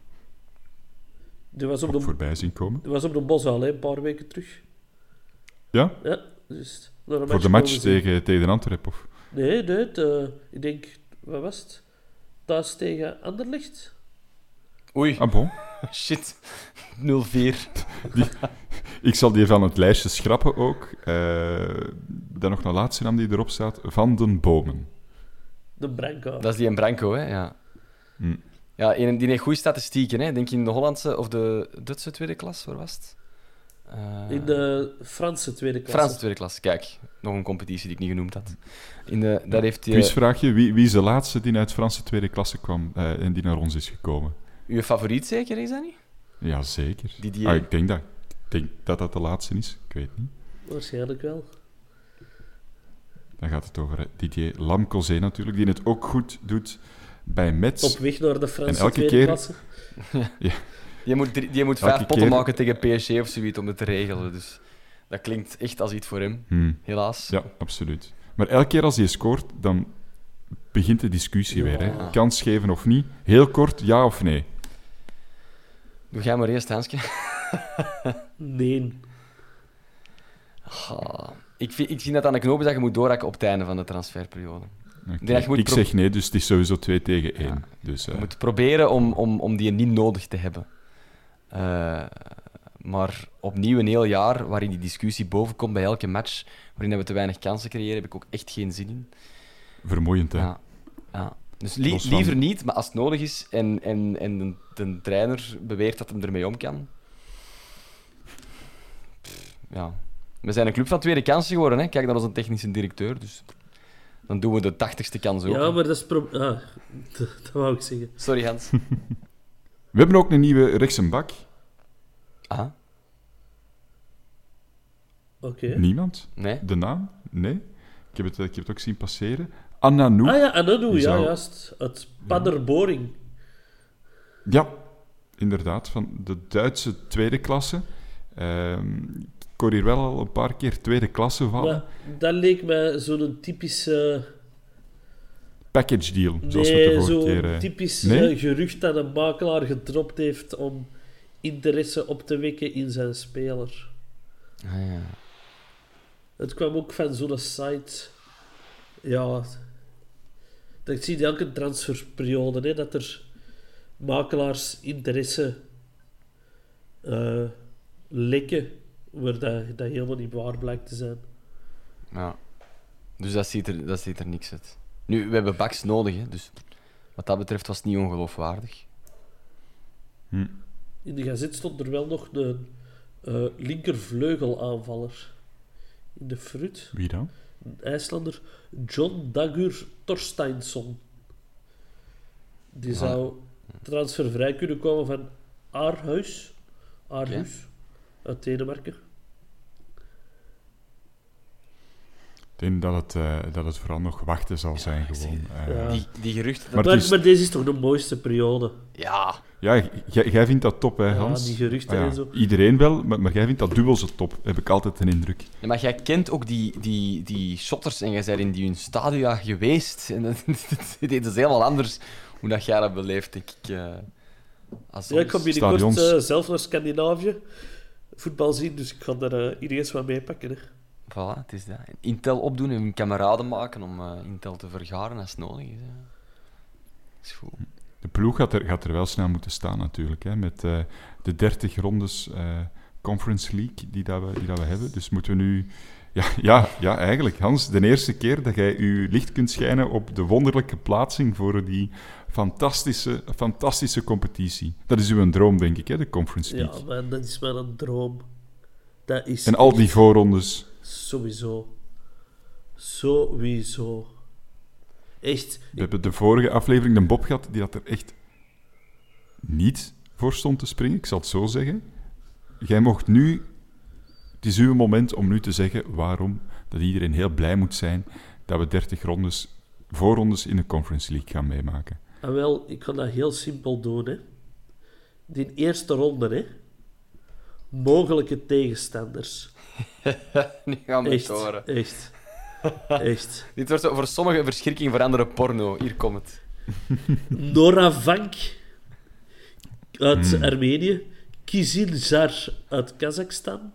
Die was op Ook de, voorbij zien komen. die was op de Bosuil, hè, een paar weken terug. Ja? Ja, dus naar een Voor de match komen zien. tegen, tegen Antwerpen? Of? Nee, nee, het, uh, ik denk, wat was het? Thuis tegen Anderlecht? Oei, Ah, bon. shit. nul vier. Ik zal die van het lijstje schrappen ook. Uh, dan nog een laatste naam die erop staat. Van den Bomen. De Branco. Dat is die in Branco, hè? Ja. Hm. Ja, en die heeft goede statistieken, hè? Denk je in de Hollandse of de Duitse tweede klas, waar was het? Uh, In de Franse tweede klasse. Franse tweede klas, kijk. Nog een competitie die ik niet genoemd had. In de, daar heeft hij... Quizvraagje. Wie, wie is de laatste die uit Franse tweede klasse kwam uh, en die naar ons is gekomen? Uw favoriet zeker, is dat niet? Jazeker. Didier. Ah, ik denk dat, ik denk dat dat de laatste is. Ik weet niet. Waarschijnlijk wel. Dan gaat het over hè, Didier Lamkelzee natuurlijk, die het ook goed doet bij Metz. Op weg naar de En Franse elke tweede keer- klasse. Ja. Je moet, drie- je moet Elke vijf potten keer- maken tegen P S G of zoiets om het te regelen. Dus dat klinkt echt als iets voor hem, Hmm. helaas. Ja, absoluut. Maar elke keer als hij scoort, dan begint de discussie weer. Hè. Kans geven of niet. Heel kort, ja of nee. Doe jij maar eerst, Hanske. Nee. Ah, ik, vind, ik vind dat aan de knoop is dat je moet doorhakken op het einde van de transferperiode. Oké. denk dat je moet Ik pro- zeg nee, dus het is sowieso twee tegen één. Ja. Dus, uh, Je moet proberen om, om, om die niet nodig te hebben. Uh, maar opnieuw een heel jaar waarin die discussie bovenkomt bij elke match, waarin we te weinig kansen creëren, heb ik ook echt geen zin in. vermoeiend, hè. Ja, ja. Dus li- Los van- liever niet, maar als het nodig is en, en, en de, de trainer beweert dat hij ermee om kan. Pff, ja. We zijn een club van tweede kansen geworden. Hè? Kijk naar onze technische directeur. Dus dan doen we de tachtigste kans ook. Ja, maar dat is... Pro- ah, dat, dat wou ik zeggen. Sorry, Hans. We hebben ook een nieuwe rechtsenbak. Ah, Oké. Niemand? nee. De naam? Nee. Ik heb het, ik heb het ook zien passeren. Ananou. Ah ja, Anadou, Die ja, zou- juist. Uit Paderboring. Ja, inderdaad. Van de Duitse tweede klasse. Ehm, ik hoor hier wel al een paar keer tweede klasse vallen. Maar dat leek mij zo'n typische... Package deal, zoals we het Nee, de vorige zo'n keer... eh, typisch Nee? eh, gerucht dat een makelaar gedropt heeft om interesse op te wekken in zijn speler. Ah, ja. Het kwam ook van zo'n site... Ja... Dat ik zie elke transferperiode, hè, dat er makelaars interesse eh, lekken, waar dat, dat helemaal niet waar blijkt te zijn. Ja. Dus dat ziet, er, dat ziet er niks uit. Nu, we hebben backs nodig, hè, dus wat dat betreft was het niet ongeloofwaardig. Hm. In de gazet stond er wel nog een uh, linkervleugelaanvaller. In de fruit. Wie dan? Een IJslander, John Dagur Torsteinsson. Die Ja. zou transfervrij kunnen komen van Aarhus. Aarhus, uit Denemarken. Ik denk dat het, eh, dat het vooral nog wachten zal zijn. Gewoon. Eh, Ja. Die, die geruchten... Maar Maar, het is- maar deze is toch de mooiste periode? Ja, Ja, jij jij vindt dat top, hè, Ja, Hans? die geruchten Ah ja, en zo. Iedereen wel, maar, maar jij vindt dat dubbel zo top, heb ik altijd een indruk. ja, maar jij kent ook die, die, die shotters en jij bent in die hun stadia geweest. En dat, dit is helemaal anders hoe dat jij dat beleeft, denk ik. eh, als Ja, ik ons. kom binnenkort Stadions. uh, zelf naar Scandinavië voetbal zien, dus ik ga daar uh, ineens wat mee pakken. Hè. Voilà, het is dat. Intel opdoen en hun kameraden maken om uh, Intel te vergaren als het nodig is. Hè. Dat is goed. De ploeg gaat er, gaat er wel snel moeten staan, natuurlijk. Hè, met uh, de dertig rondes uh, Conference League die, dat we, die dat we hebben. Dus moeten we nu... Ja, ja, ja, eigenlijk, Hans, de eerste keer dat jij je licht kunt schijnen op de wonderlijke plaatsing voor die fantastische, fantastische competitie. Dat is uw droom, denk ik, hè, de Conference League. Ja, man, dat is mijn droom. Dat is En al die echt voorrondes. Sowieso. Sowieso. Echt. We hebben de vorige aflevering een Bob gehad die dat er echt niet voor stond te springen, ik zal het zo zeggen. Jij mocht nu... Het is uw moment om nu te zeggen waarom dat iedereen heel blij moet zijn dat we dertig rondes, voorrondes in de Conference League gaan meemaken. En wel, ik kan dat heel simpel doen. Hè. Die eerste ronde, hè. Mogelijke tegenstanders. Nu gaan we het Echt, horen. echt. Echt. Dit wordt voor sommigen een verschrikking, voor anderen porno. Hier komt het. Noravank uit mm. Armenië. Kizilzar uit Kazachstan.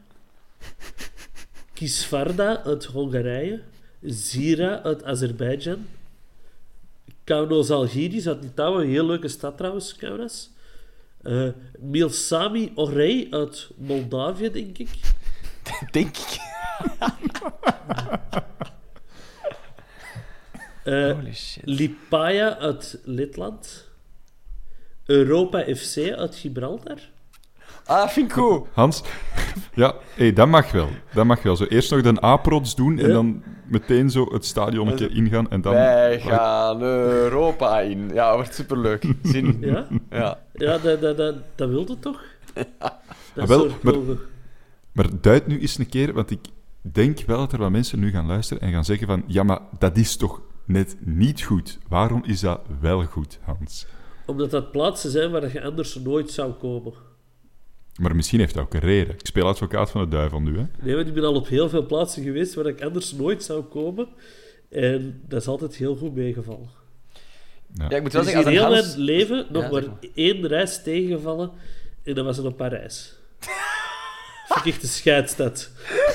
Kisvarda uit Hongarije. Zira uit Azerbeidzjan. Kaunas-Algiris uit Litouwen. Heel leuke stad trouwens, Kaunas. Uh, Milsami Orey uit Moldavië, denk ik. Denk ik. uh, Holy shit. Lipaja uit Letland. Europa F C uit Gibraltar. Ah, vind ik goed. Hans, ja, hey, dat mag wel. Dat mag wel. Zo eerst nog de A-prods doen en Ja. dan meteen zo het stadion een keer ingaan en dan... Wij gaan Europa in. Ja, wordt superleuk. Zin. Ja, Ja. ja dat, dat, dat, dat wilde toch? Dat Ah, wel, soort maar- mogen. Maar duid nu eens een keer, want ik denk wel dat er wat mensen nu gaan luisteren en gaan zeggen van ja, maar dat is toch net niet goed. Waarom is dat wel goed, Hans? Omdat dat plaatsen zijn waar je anders nooit zou komen. Maar misschien heeft dat ook een reden. Ik speel advocaat van de duivel nu, hè? Nee, want ik ben al op heel veel plaatsen geweest waar ik anders nooit zou komen. En dat is altijd heel goed meegevallen. Ja, ik moet wel Er is zeggen, in als heel een Hans... mijn leven nog Ja, maar, zeg maar. één reis tegengevallen. En dat was het op Parijs. Vind ik echt een scheidstad.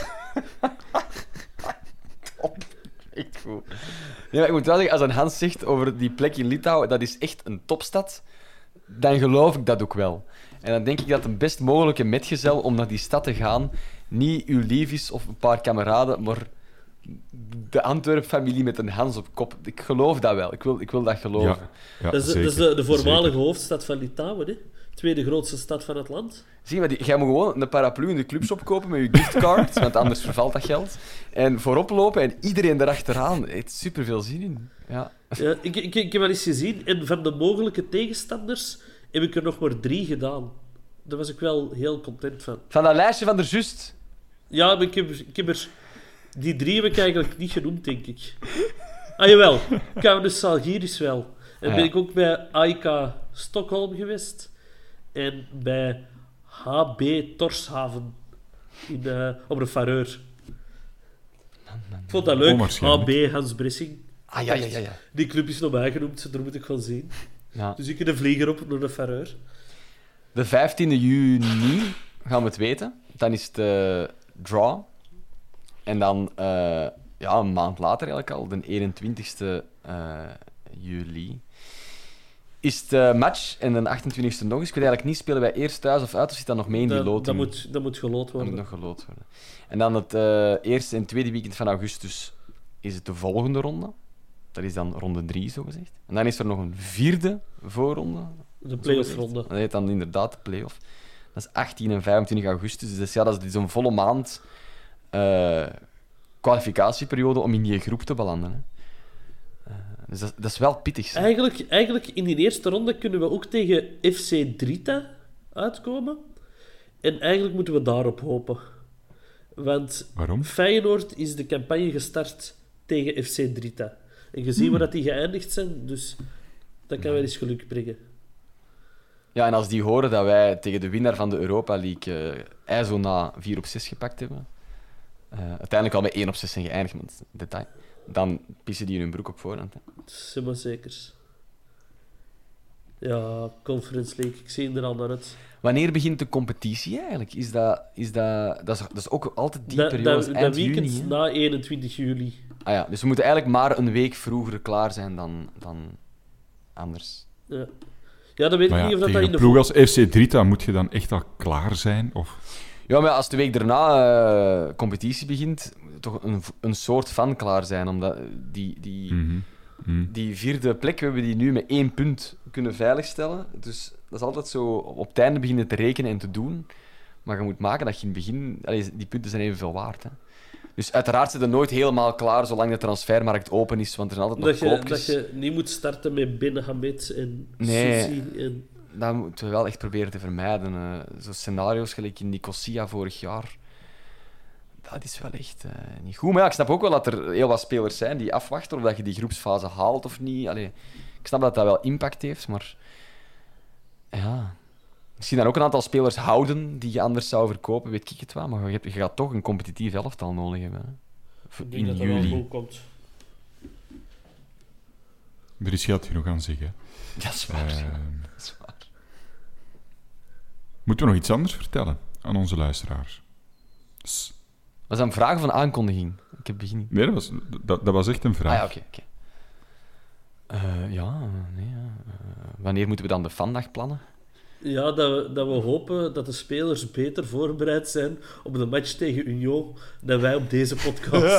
Echt goed. Ja, maar ik moet wel zeggen, als een Hans zegt over die plek in Litouwen, dat is echt een topstad, dan geloof ik dat ook wel. En dan denk ik dat een best mogelijke metgezel om naar die stad te gaan niet uw lief is of een paar kameraden, maar de Antwerp-familie met een Hans op kop. Ik geloof dat wel. Ik wil, ik wil dat geloven. Ja, ja dat is, zeker, dat is de, de voormalige zeker. hoofdstad van Litouwen. Hè? Tweede grootste stad van het land. Zie je, maar die, jij moet gewoon een paraplu in de clubshop kopen met je giftcard, want anders vervalt dat geld. En voorop lopen en iedereen erachteraan. Het is super veel zin in. Ja. Ja, ik, ik, ik heb wel eens gezien, en van de mogelijke tegenstanders heb ik er nog maar drie gedaan. Daar was ik wel heel content van. Van dat lijstje van der Just. Ja, maar ik heb, ik heb er... Die drie heb ik eigenlijk niet genoemd, denk ik. Ah, jawel. Kaunas-Algiris wel. En Ah, ben ja. ik ook bij A I K Stockholm geweest. En bij H B Torshaven. In, uh, op de Fareur. Ik vond dat leuk. H Onwaarschijnlijk. B Hans Bressing. Ah, ja, ja, ja. ja. Die club is nog mij genoemd, daar moet ik van zien. ja. Dus ik heb de vlieger op naar de Fareur. De vijftiende juni gaan we het weten. Dan is het eh, draw. En dan eh, ja, een maand later eigenlijk al, de eenentwintigste eh, juli, is het eh, match. En de achtentwintigste nog eens. Ik weet eigenlijk niet, spelen wij eerst thuis of uit, of zit dat nog mee in die Dat, loting? dat, moet, dat moet geloot Dat worden. moet nog geloot worden. En dan het eh, eerste en tweede weekend van augustus is het de volgende ronde. Dat is dan ronde drie, zogezegd. En dan is er nog een vierde voorronde. De play-off ronde. Dat heet dan inderdaad de play-off. Dat is achttien en vijfentwintig augustus. Dus ja, dat is een volle maand eh, kwalificatieperiode om in die groep te belanden. Hè. Uh, dus dat, dat is wel pittig. Zeg. Eigenlijk, eigenlijk in die eerste ronde kunnen we ook tegen F C Drita uitkomen. En eigenlijk moeten we daarop hopen. Want Waarom? Feyenoord is de campagne gestart tegen F C Drita. En je ziet waar dat die geëindigd zijn, dus dat kan wel eens geluk brengen. Ja, en als die horen dat wij tegen de winnaar van de Europa League uh, IJzo na vier op zes gepakt hebben, uh, uiteindelijk al met één op zes zijn geëindigd, maar dat is een detail, dan pissen die in hun broek op voorhand. Hè. Zeg maar zekers. Ja, Conference League, ik zie er al naar uit. Wanneer begint de competitie eigenlijk? Is dat, is dat, dat, is, dat is ook altijd die Dat, periode, dat, dat dat eind weekend juni. Hè? na eenentwintig juli. Ah ja, dus we moeten eigenlijk maar een week vroeger klaar zijn dan, dan anders. Ja. Ja, dan weet ik Maar ja, niet of dat, dat tegen in de een ploeg als F C Drita moet je dan echt al klaar zijn? Of... Ja, maar als de week daarna uh, competitie begint, toch een, een soort van klaar zijn. Omdat die, die, Mm-hmm. Mm. die vierde plek, we hebben die nu met één punt kunnen veiligstellen. Dus dat is altijd zo op het einde beginnen te rekenen en te doen. Maar je moet maken dat je in het begin... Allee, die punten zijn evenveel waard. Hè. Dus uiteraard zijn ze nooit helemaal klaar zolang de transfermarkt open is, want er zijn altijd Dat nog je, koopjes. dat je niet moet starten met Ben Hamed en Nee. Susi. En... Dat moeten we wel echt proberen te vermijden. Uh, Zo'n scenario's gelijk in Nicosia vorig jaar. Dat is wel echt uh, niet goed. Maar ja, ik snap ook wel dat er heel wat spelers zijn die afwachten of dat je die groepsfase haalt of niet. Allee, ik snap dat dat wel impact heeft, maar... Ja... Misschien dan ook een aantal spelers houden die je anders zou verkopen, weet ik het wel. Maar je, hebt, je gaat toch een competitief elftal nodig hebben. Hè. Ik denk In dat dat wel juli. goed komt. Er is geld genoeg aan zich, hè. Dat is waar. Uh, dat is waar. Moeten we nog iets anders vertellen aan onze luisteraars? S- Was dat een vraag of een aankondiging? Ik heb begin. Nee, dat was, dat, dat was echt een vraag. Ah ja, oké. Okay, okay. uh, ja, nee, ja. Uh, wanneer moeten we dan de fandag plannen? Ja, dat we, dat we hopen dat de spelers beter voorbereid zijn op de match tegen Union dan wij op deze podcast.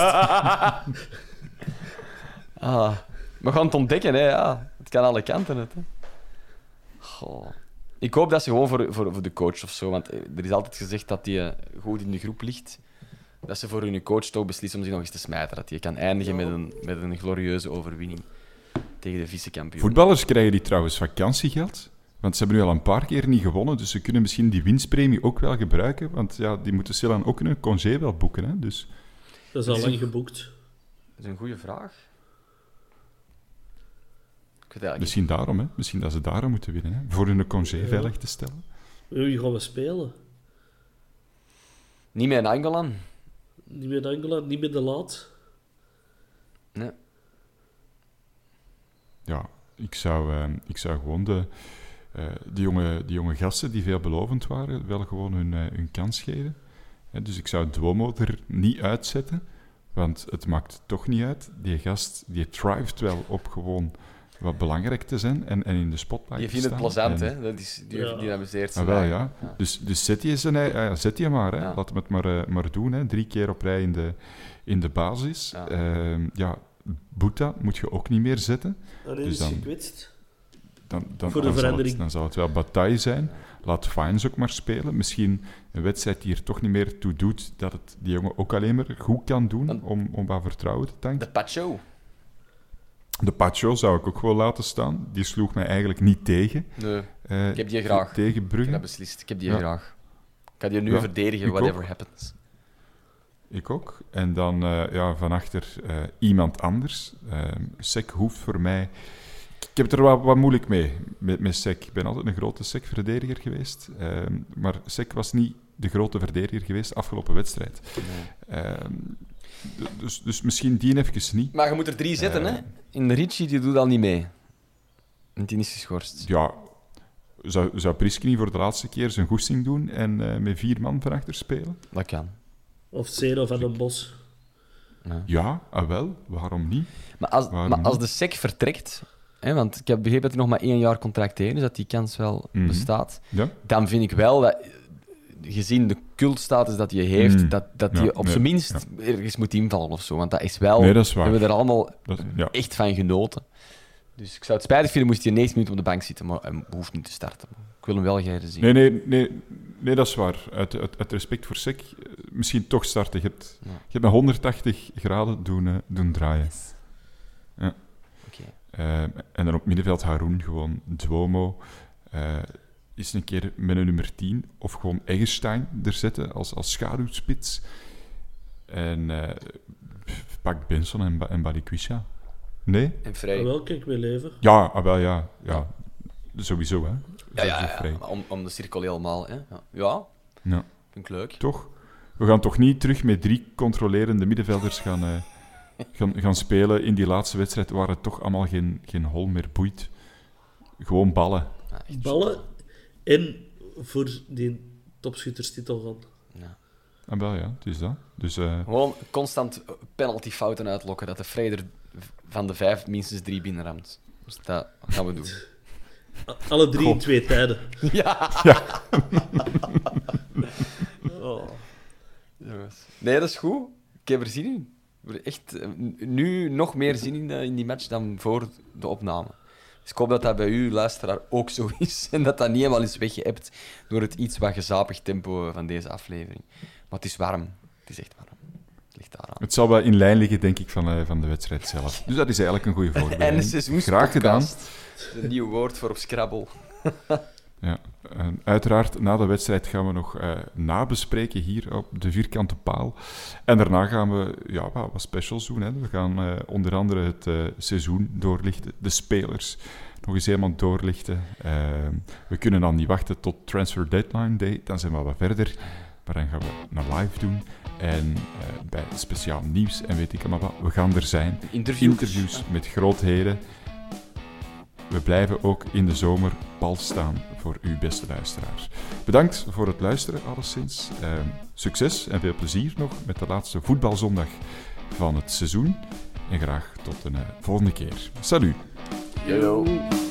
ah, we gaan het ontdekken, hè. Ja. Het kan alle kanten uit, hè. Goh. Ik hoop dat ze gewoon voor, voor, voor de coach of zo, want er is altijd gezegd dat die goed in de groep ligt, dat ze voor hun coach toch beslissen om zich nog eens te smijten. Dat die kan eindigen met een, met een glorieuze overwinning tegen de vice-kampioen. Voetballers krijgen die trouwens vakantiegeld, want ze hebben nu al een paar keer niet gewonnen, dus ze kunnen misschien die winstpremie ook wel gebruiken, want ja, die moeten stilaan ook een congé wel boeken. Hè, dus. Dat is al lang geboekt. Dat is een goede vraag. Misschien daarom, hè? Misschien dat ze daarom moeten winnen, hè? Voor hun congé ja. veilig te stellen. Wie gaan we spelen? Niet meer in Angolan. Niet meer in Angolan, niet meer de Laat. Nee. Ja, ik zou, uh, ik zou gewoon de, uh, die, jonge, die jonge gasten die veelbelovend waren, wel gewoon hun, uh, hun kans geven. Hè, dus ik zou Duomo er niet uitzetten, want het maakt toch niet uit. Die gast, die thrived wel op gewoon wat belangrijk te zijn en, en in de spotlight je te staan. Je vindt het plezant, en... hè? Dat is, die, ja. die amuseert zich. Ah, wel, ja. ja. Dus, dus zet je, zijn, ja, zet je maar, hè. Ja. Laat hem het maar, uh, maar doen. Hè. Drie keer op rij in de, in de basis. Ja. Uh, ja, Boeta moet je ook niet meer zetten. Oh, nee, dus dan, gekwetst. Dan, dan, Voor de dan, verandering. Zal het, dan zal het wel bataille zijn. Laat Fines ook maar spelen. Misschien een wedstrijd die er toch niet meer toe doet dat het die jongen ook alleen maar goed kan doen dan, om, om wat vertrouwen te tanken. De Pacho. De Pacho zou ik ook gewoon laten staan. Die sloeg mij eigenlijk niet tegen. Nee, uh, ik heb die graag. Tegen Brugge. Ik heb dat beslist. Ik heb die ja. graag. Ik ga die nu ja, verdedigen, whatever ook. happens. Ik ook. En dan uh, ja, van achter uh, iemand anders. Uh, Sek hoeft voor mij... Ik heb het er wat, wat moeilijk mee, met, met Sek. Ik ben altijd een grote Sek-verdediger geweest. Uh, maar Sek was niet de grote verdediger geweest afgelopen wedstrijd. Nee. Uh, dus, dus misschien die even niet. Maar je moet er drie zetten, uh, hè? In de Ricci, die doet al niet mee. En die is geschorst. Ja, zou, zou Priskini voor de laatste keer zijn goesting doen en uh, met vier man erachter spelen? Dat kan. Of Zeno van den Bos. Ja, ja ah, wel. Waarom niet? Maar als, maar niet? als de Sek vertrekt... Hè, want ik heb begrepen dat hij nog maar één jaar contracteert, dus dat die kans wel mm-hmm. bestaat. Ja? Dan vind ik wel dat... Gezien de cultstatus dat hij heeft, mm. dat, dat hij ja, op nee, zijn minst ja. ergens moet invallen of zo. Want dat is wel... Nee, dat is waar. We hebben er allemaal dat, ja. echt van genoten. Dus ik zou het spijtig vinden moest hij negentig minuten op de bank zitten, maar hij hoeft niet te starten. Ik wil hem wel graag zien. Nee, nee, nee, nee, dat is waar. Uit, uit, uit respect voor Sek, misschien toch starten. Je hebt, ja. je hebt met honderdtachtig graden doen, uh, doen draaien. Yes. Ja. Okay. Uh, en dan op middenveld Haroun, gewoon Duomo... Uh, is een keer met een nummer tien of gewoon Eggestein er zetten als, als schaduwspits. En uh, pak Benson en, ba- en Balikwisha. Nee? En Vrij. Ah, wel, kijk, weer leven. Ja, ah, wel, ja, ja. Sowieso, hè. Ja, ja, ja, ja. Om, om de cirkel helemaal, hè. Ja. Ja, ja. Vind ik leuk. Toch? We gaan toch niet terug met drie controlerende middenvelders gaan, uh, gaan, gaan spelen in die laatste wedstrijd waar het toch allemaal geen, geen hol meer boeit. Gewoon ballen. Ja, ballen... En voor die topschutterstitel van. Ja. Ah, wel ja, het is dat. Dus, uh... gewoon constant penaltyfouten uitlokken, dat de Freder van de vijf minstens drie binnenramt. Dus dat gaan we doen. Alle drie God. In twee tijden. Ja! ja. oh. Nee, dat is goed. Ik heb er zin in. Echt, nu nog meer zin in, in die match dan voor de opname. Dus ik hoop dat dat bij u, luisteraar, ook zo is. En dat dat niet helemaal is weggeëpt door het iets wat gezapig tempo van deze aflevering. Maar het is warm. Het is echt warm. Het ligt daaraan. Het zal wel in lijn liggen, denk ik, van, uh, van de wedstrijd zelf. Dus dat is eigenlijk een goede voorbereiding. En een seizoenspodcast. Graag gedaan. Een nieuw woord voor op Scrabble. Ja, uh, uiteraard, na de wedstrijd gaan we nog uh, nabespreken hier op de vierkante paal. En daarna gaan we ja, wat, wat specials doen. Hè. We gaan uh, onder andere het uh, seizoen doorlichten, de spelers nog eens helemaal doorlichten. Uh, we kunnen dan niet wachten tot Transfer Deadline Day, dan zijn we wat verder. Maar dan gaan we naar live doen. En uh, bij speciaal nieuws en weet ik allemaal wat, we gaan er zijn. Interviews, Interviews met grootheden. we blijven ook in de zomer pal staan voor u, beste luisteraars. Bedankt voor het luisteren, alleszins. Uh, succes en veel plezier nog met de laatste voetbalzondag van het seizoen. En graag tot een uh, volgende keer. Salut! Yo.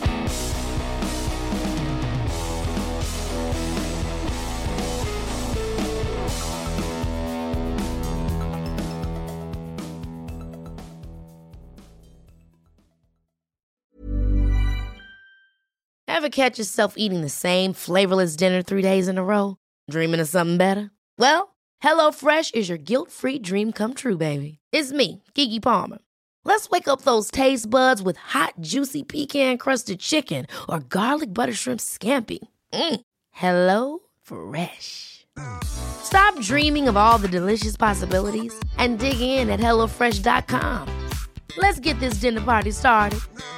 Ever catch yourself eating the same flavorless dinner three days in a row? Dreaming of something better? Well, HelloFresh is your guilt-free dream come true, baby. It's me, Keke Palmer. Let's wake up those taste buds with hot, juicy pecan-crusted chicken or garlic butter shrimp scampi. Mm. Hello Fresh. Stop dreaming of all the delicious possibilities and dig in at hello fresh dot com. Let's get this dinner party started.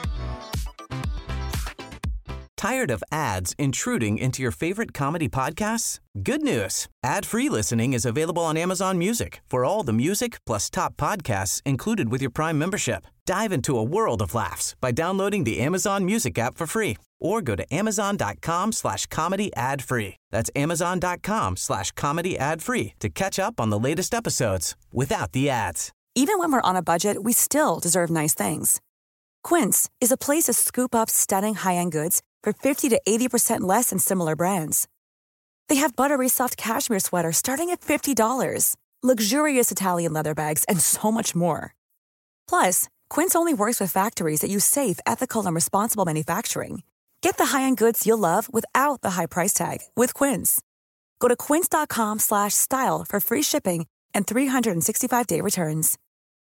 Tired of ads intruding into your favorite comedy podcasts? Good news. Ad-free listening is available on Amazon Music for all the music plus top podcasts included with your Prime membership. Dive into a world of laughs by downloading the Amazon Music app for free or go to amazon.com slash comedy ad free. That's amazon.com slash comedy ad free to catch up on the latest episodes without the ads. Even when we're on a budget, we still deserve nice things. Quince is a place to scoop up stunning high-end goods for fifty to eighty percent less than similar brands. They have buttery soft cashmere sweaters starting at fifty dollars, luxurious Italian leather bags, and so much more. Plus, Quince only works with factories that use safe, ethical, and responsible manufacturing. Get the high-end goods you'll love without the high price tag with Quince. Go to quince.com slash style for free shipping and three sixty-five day returns.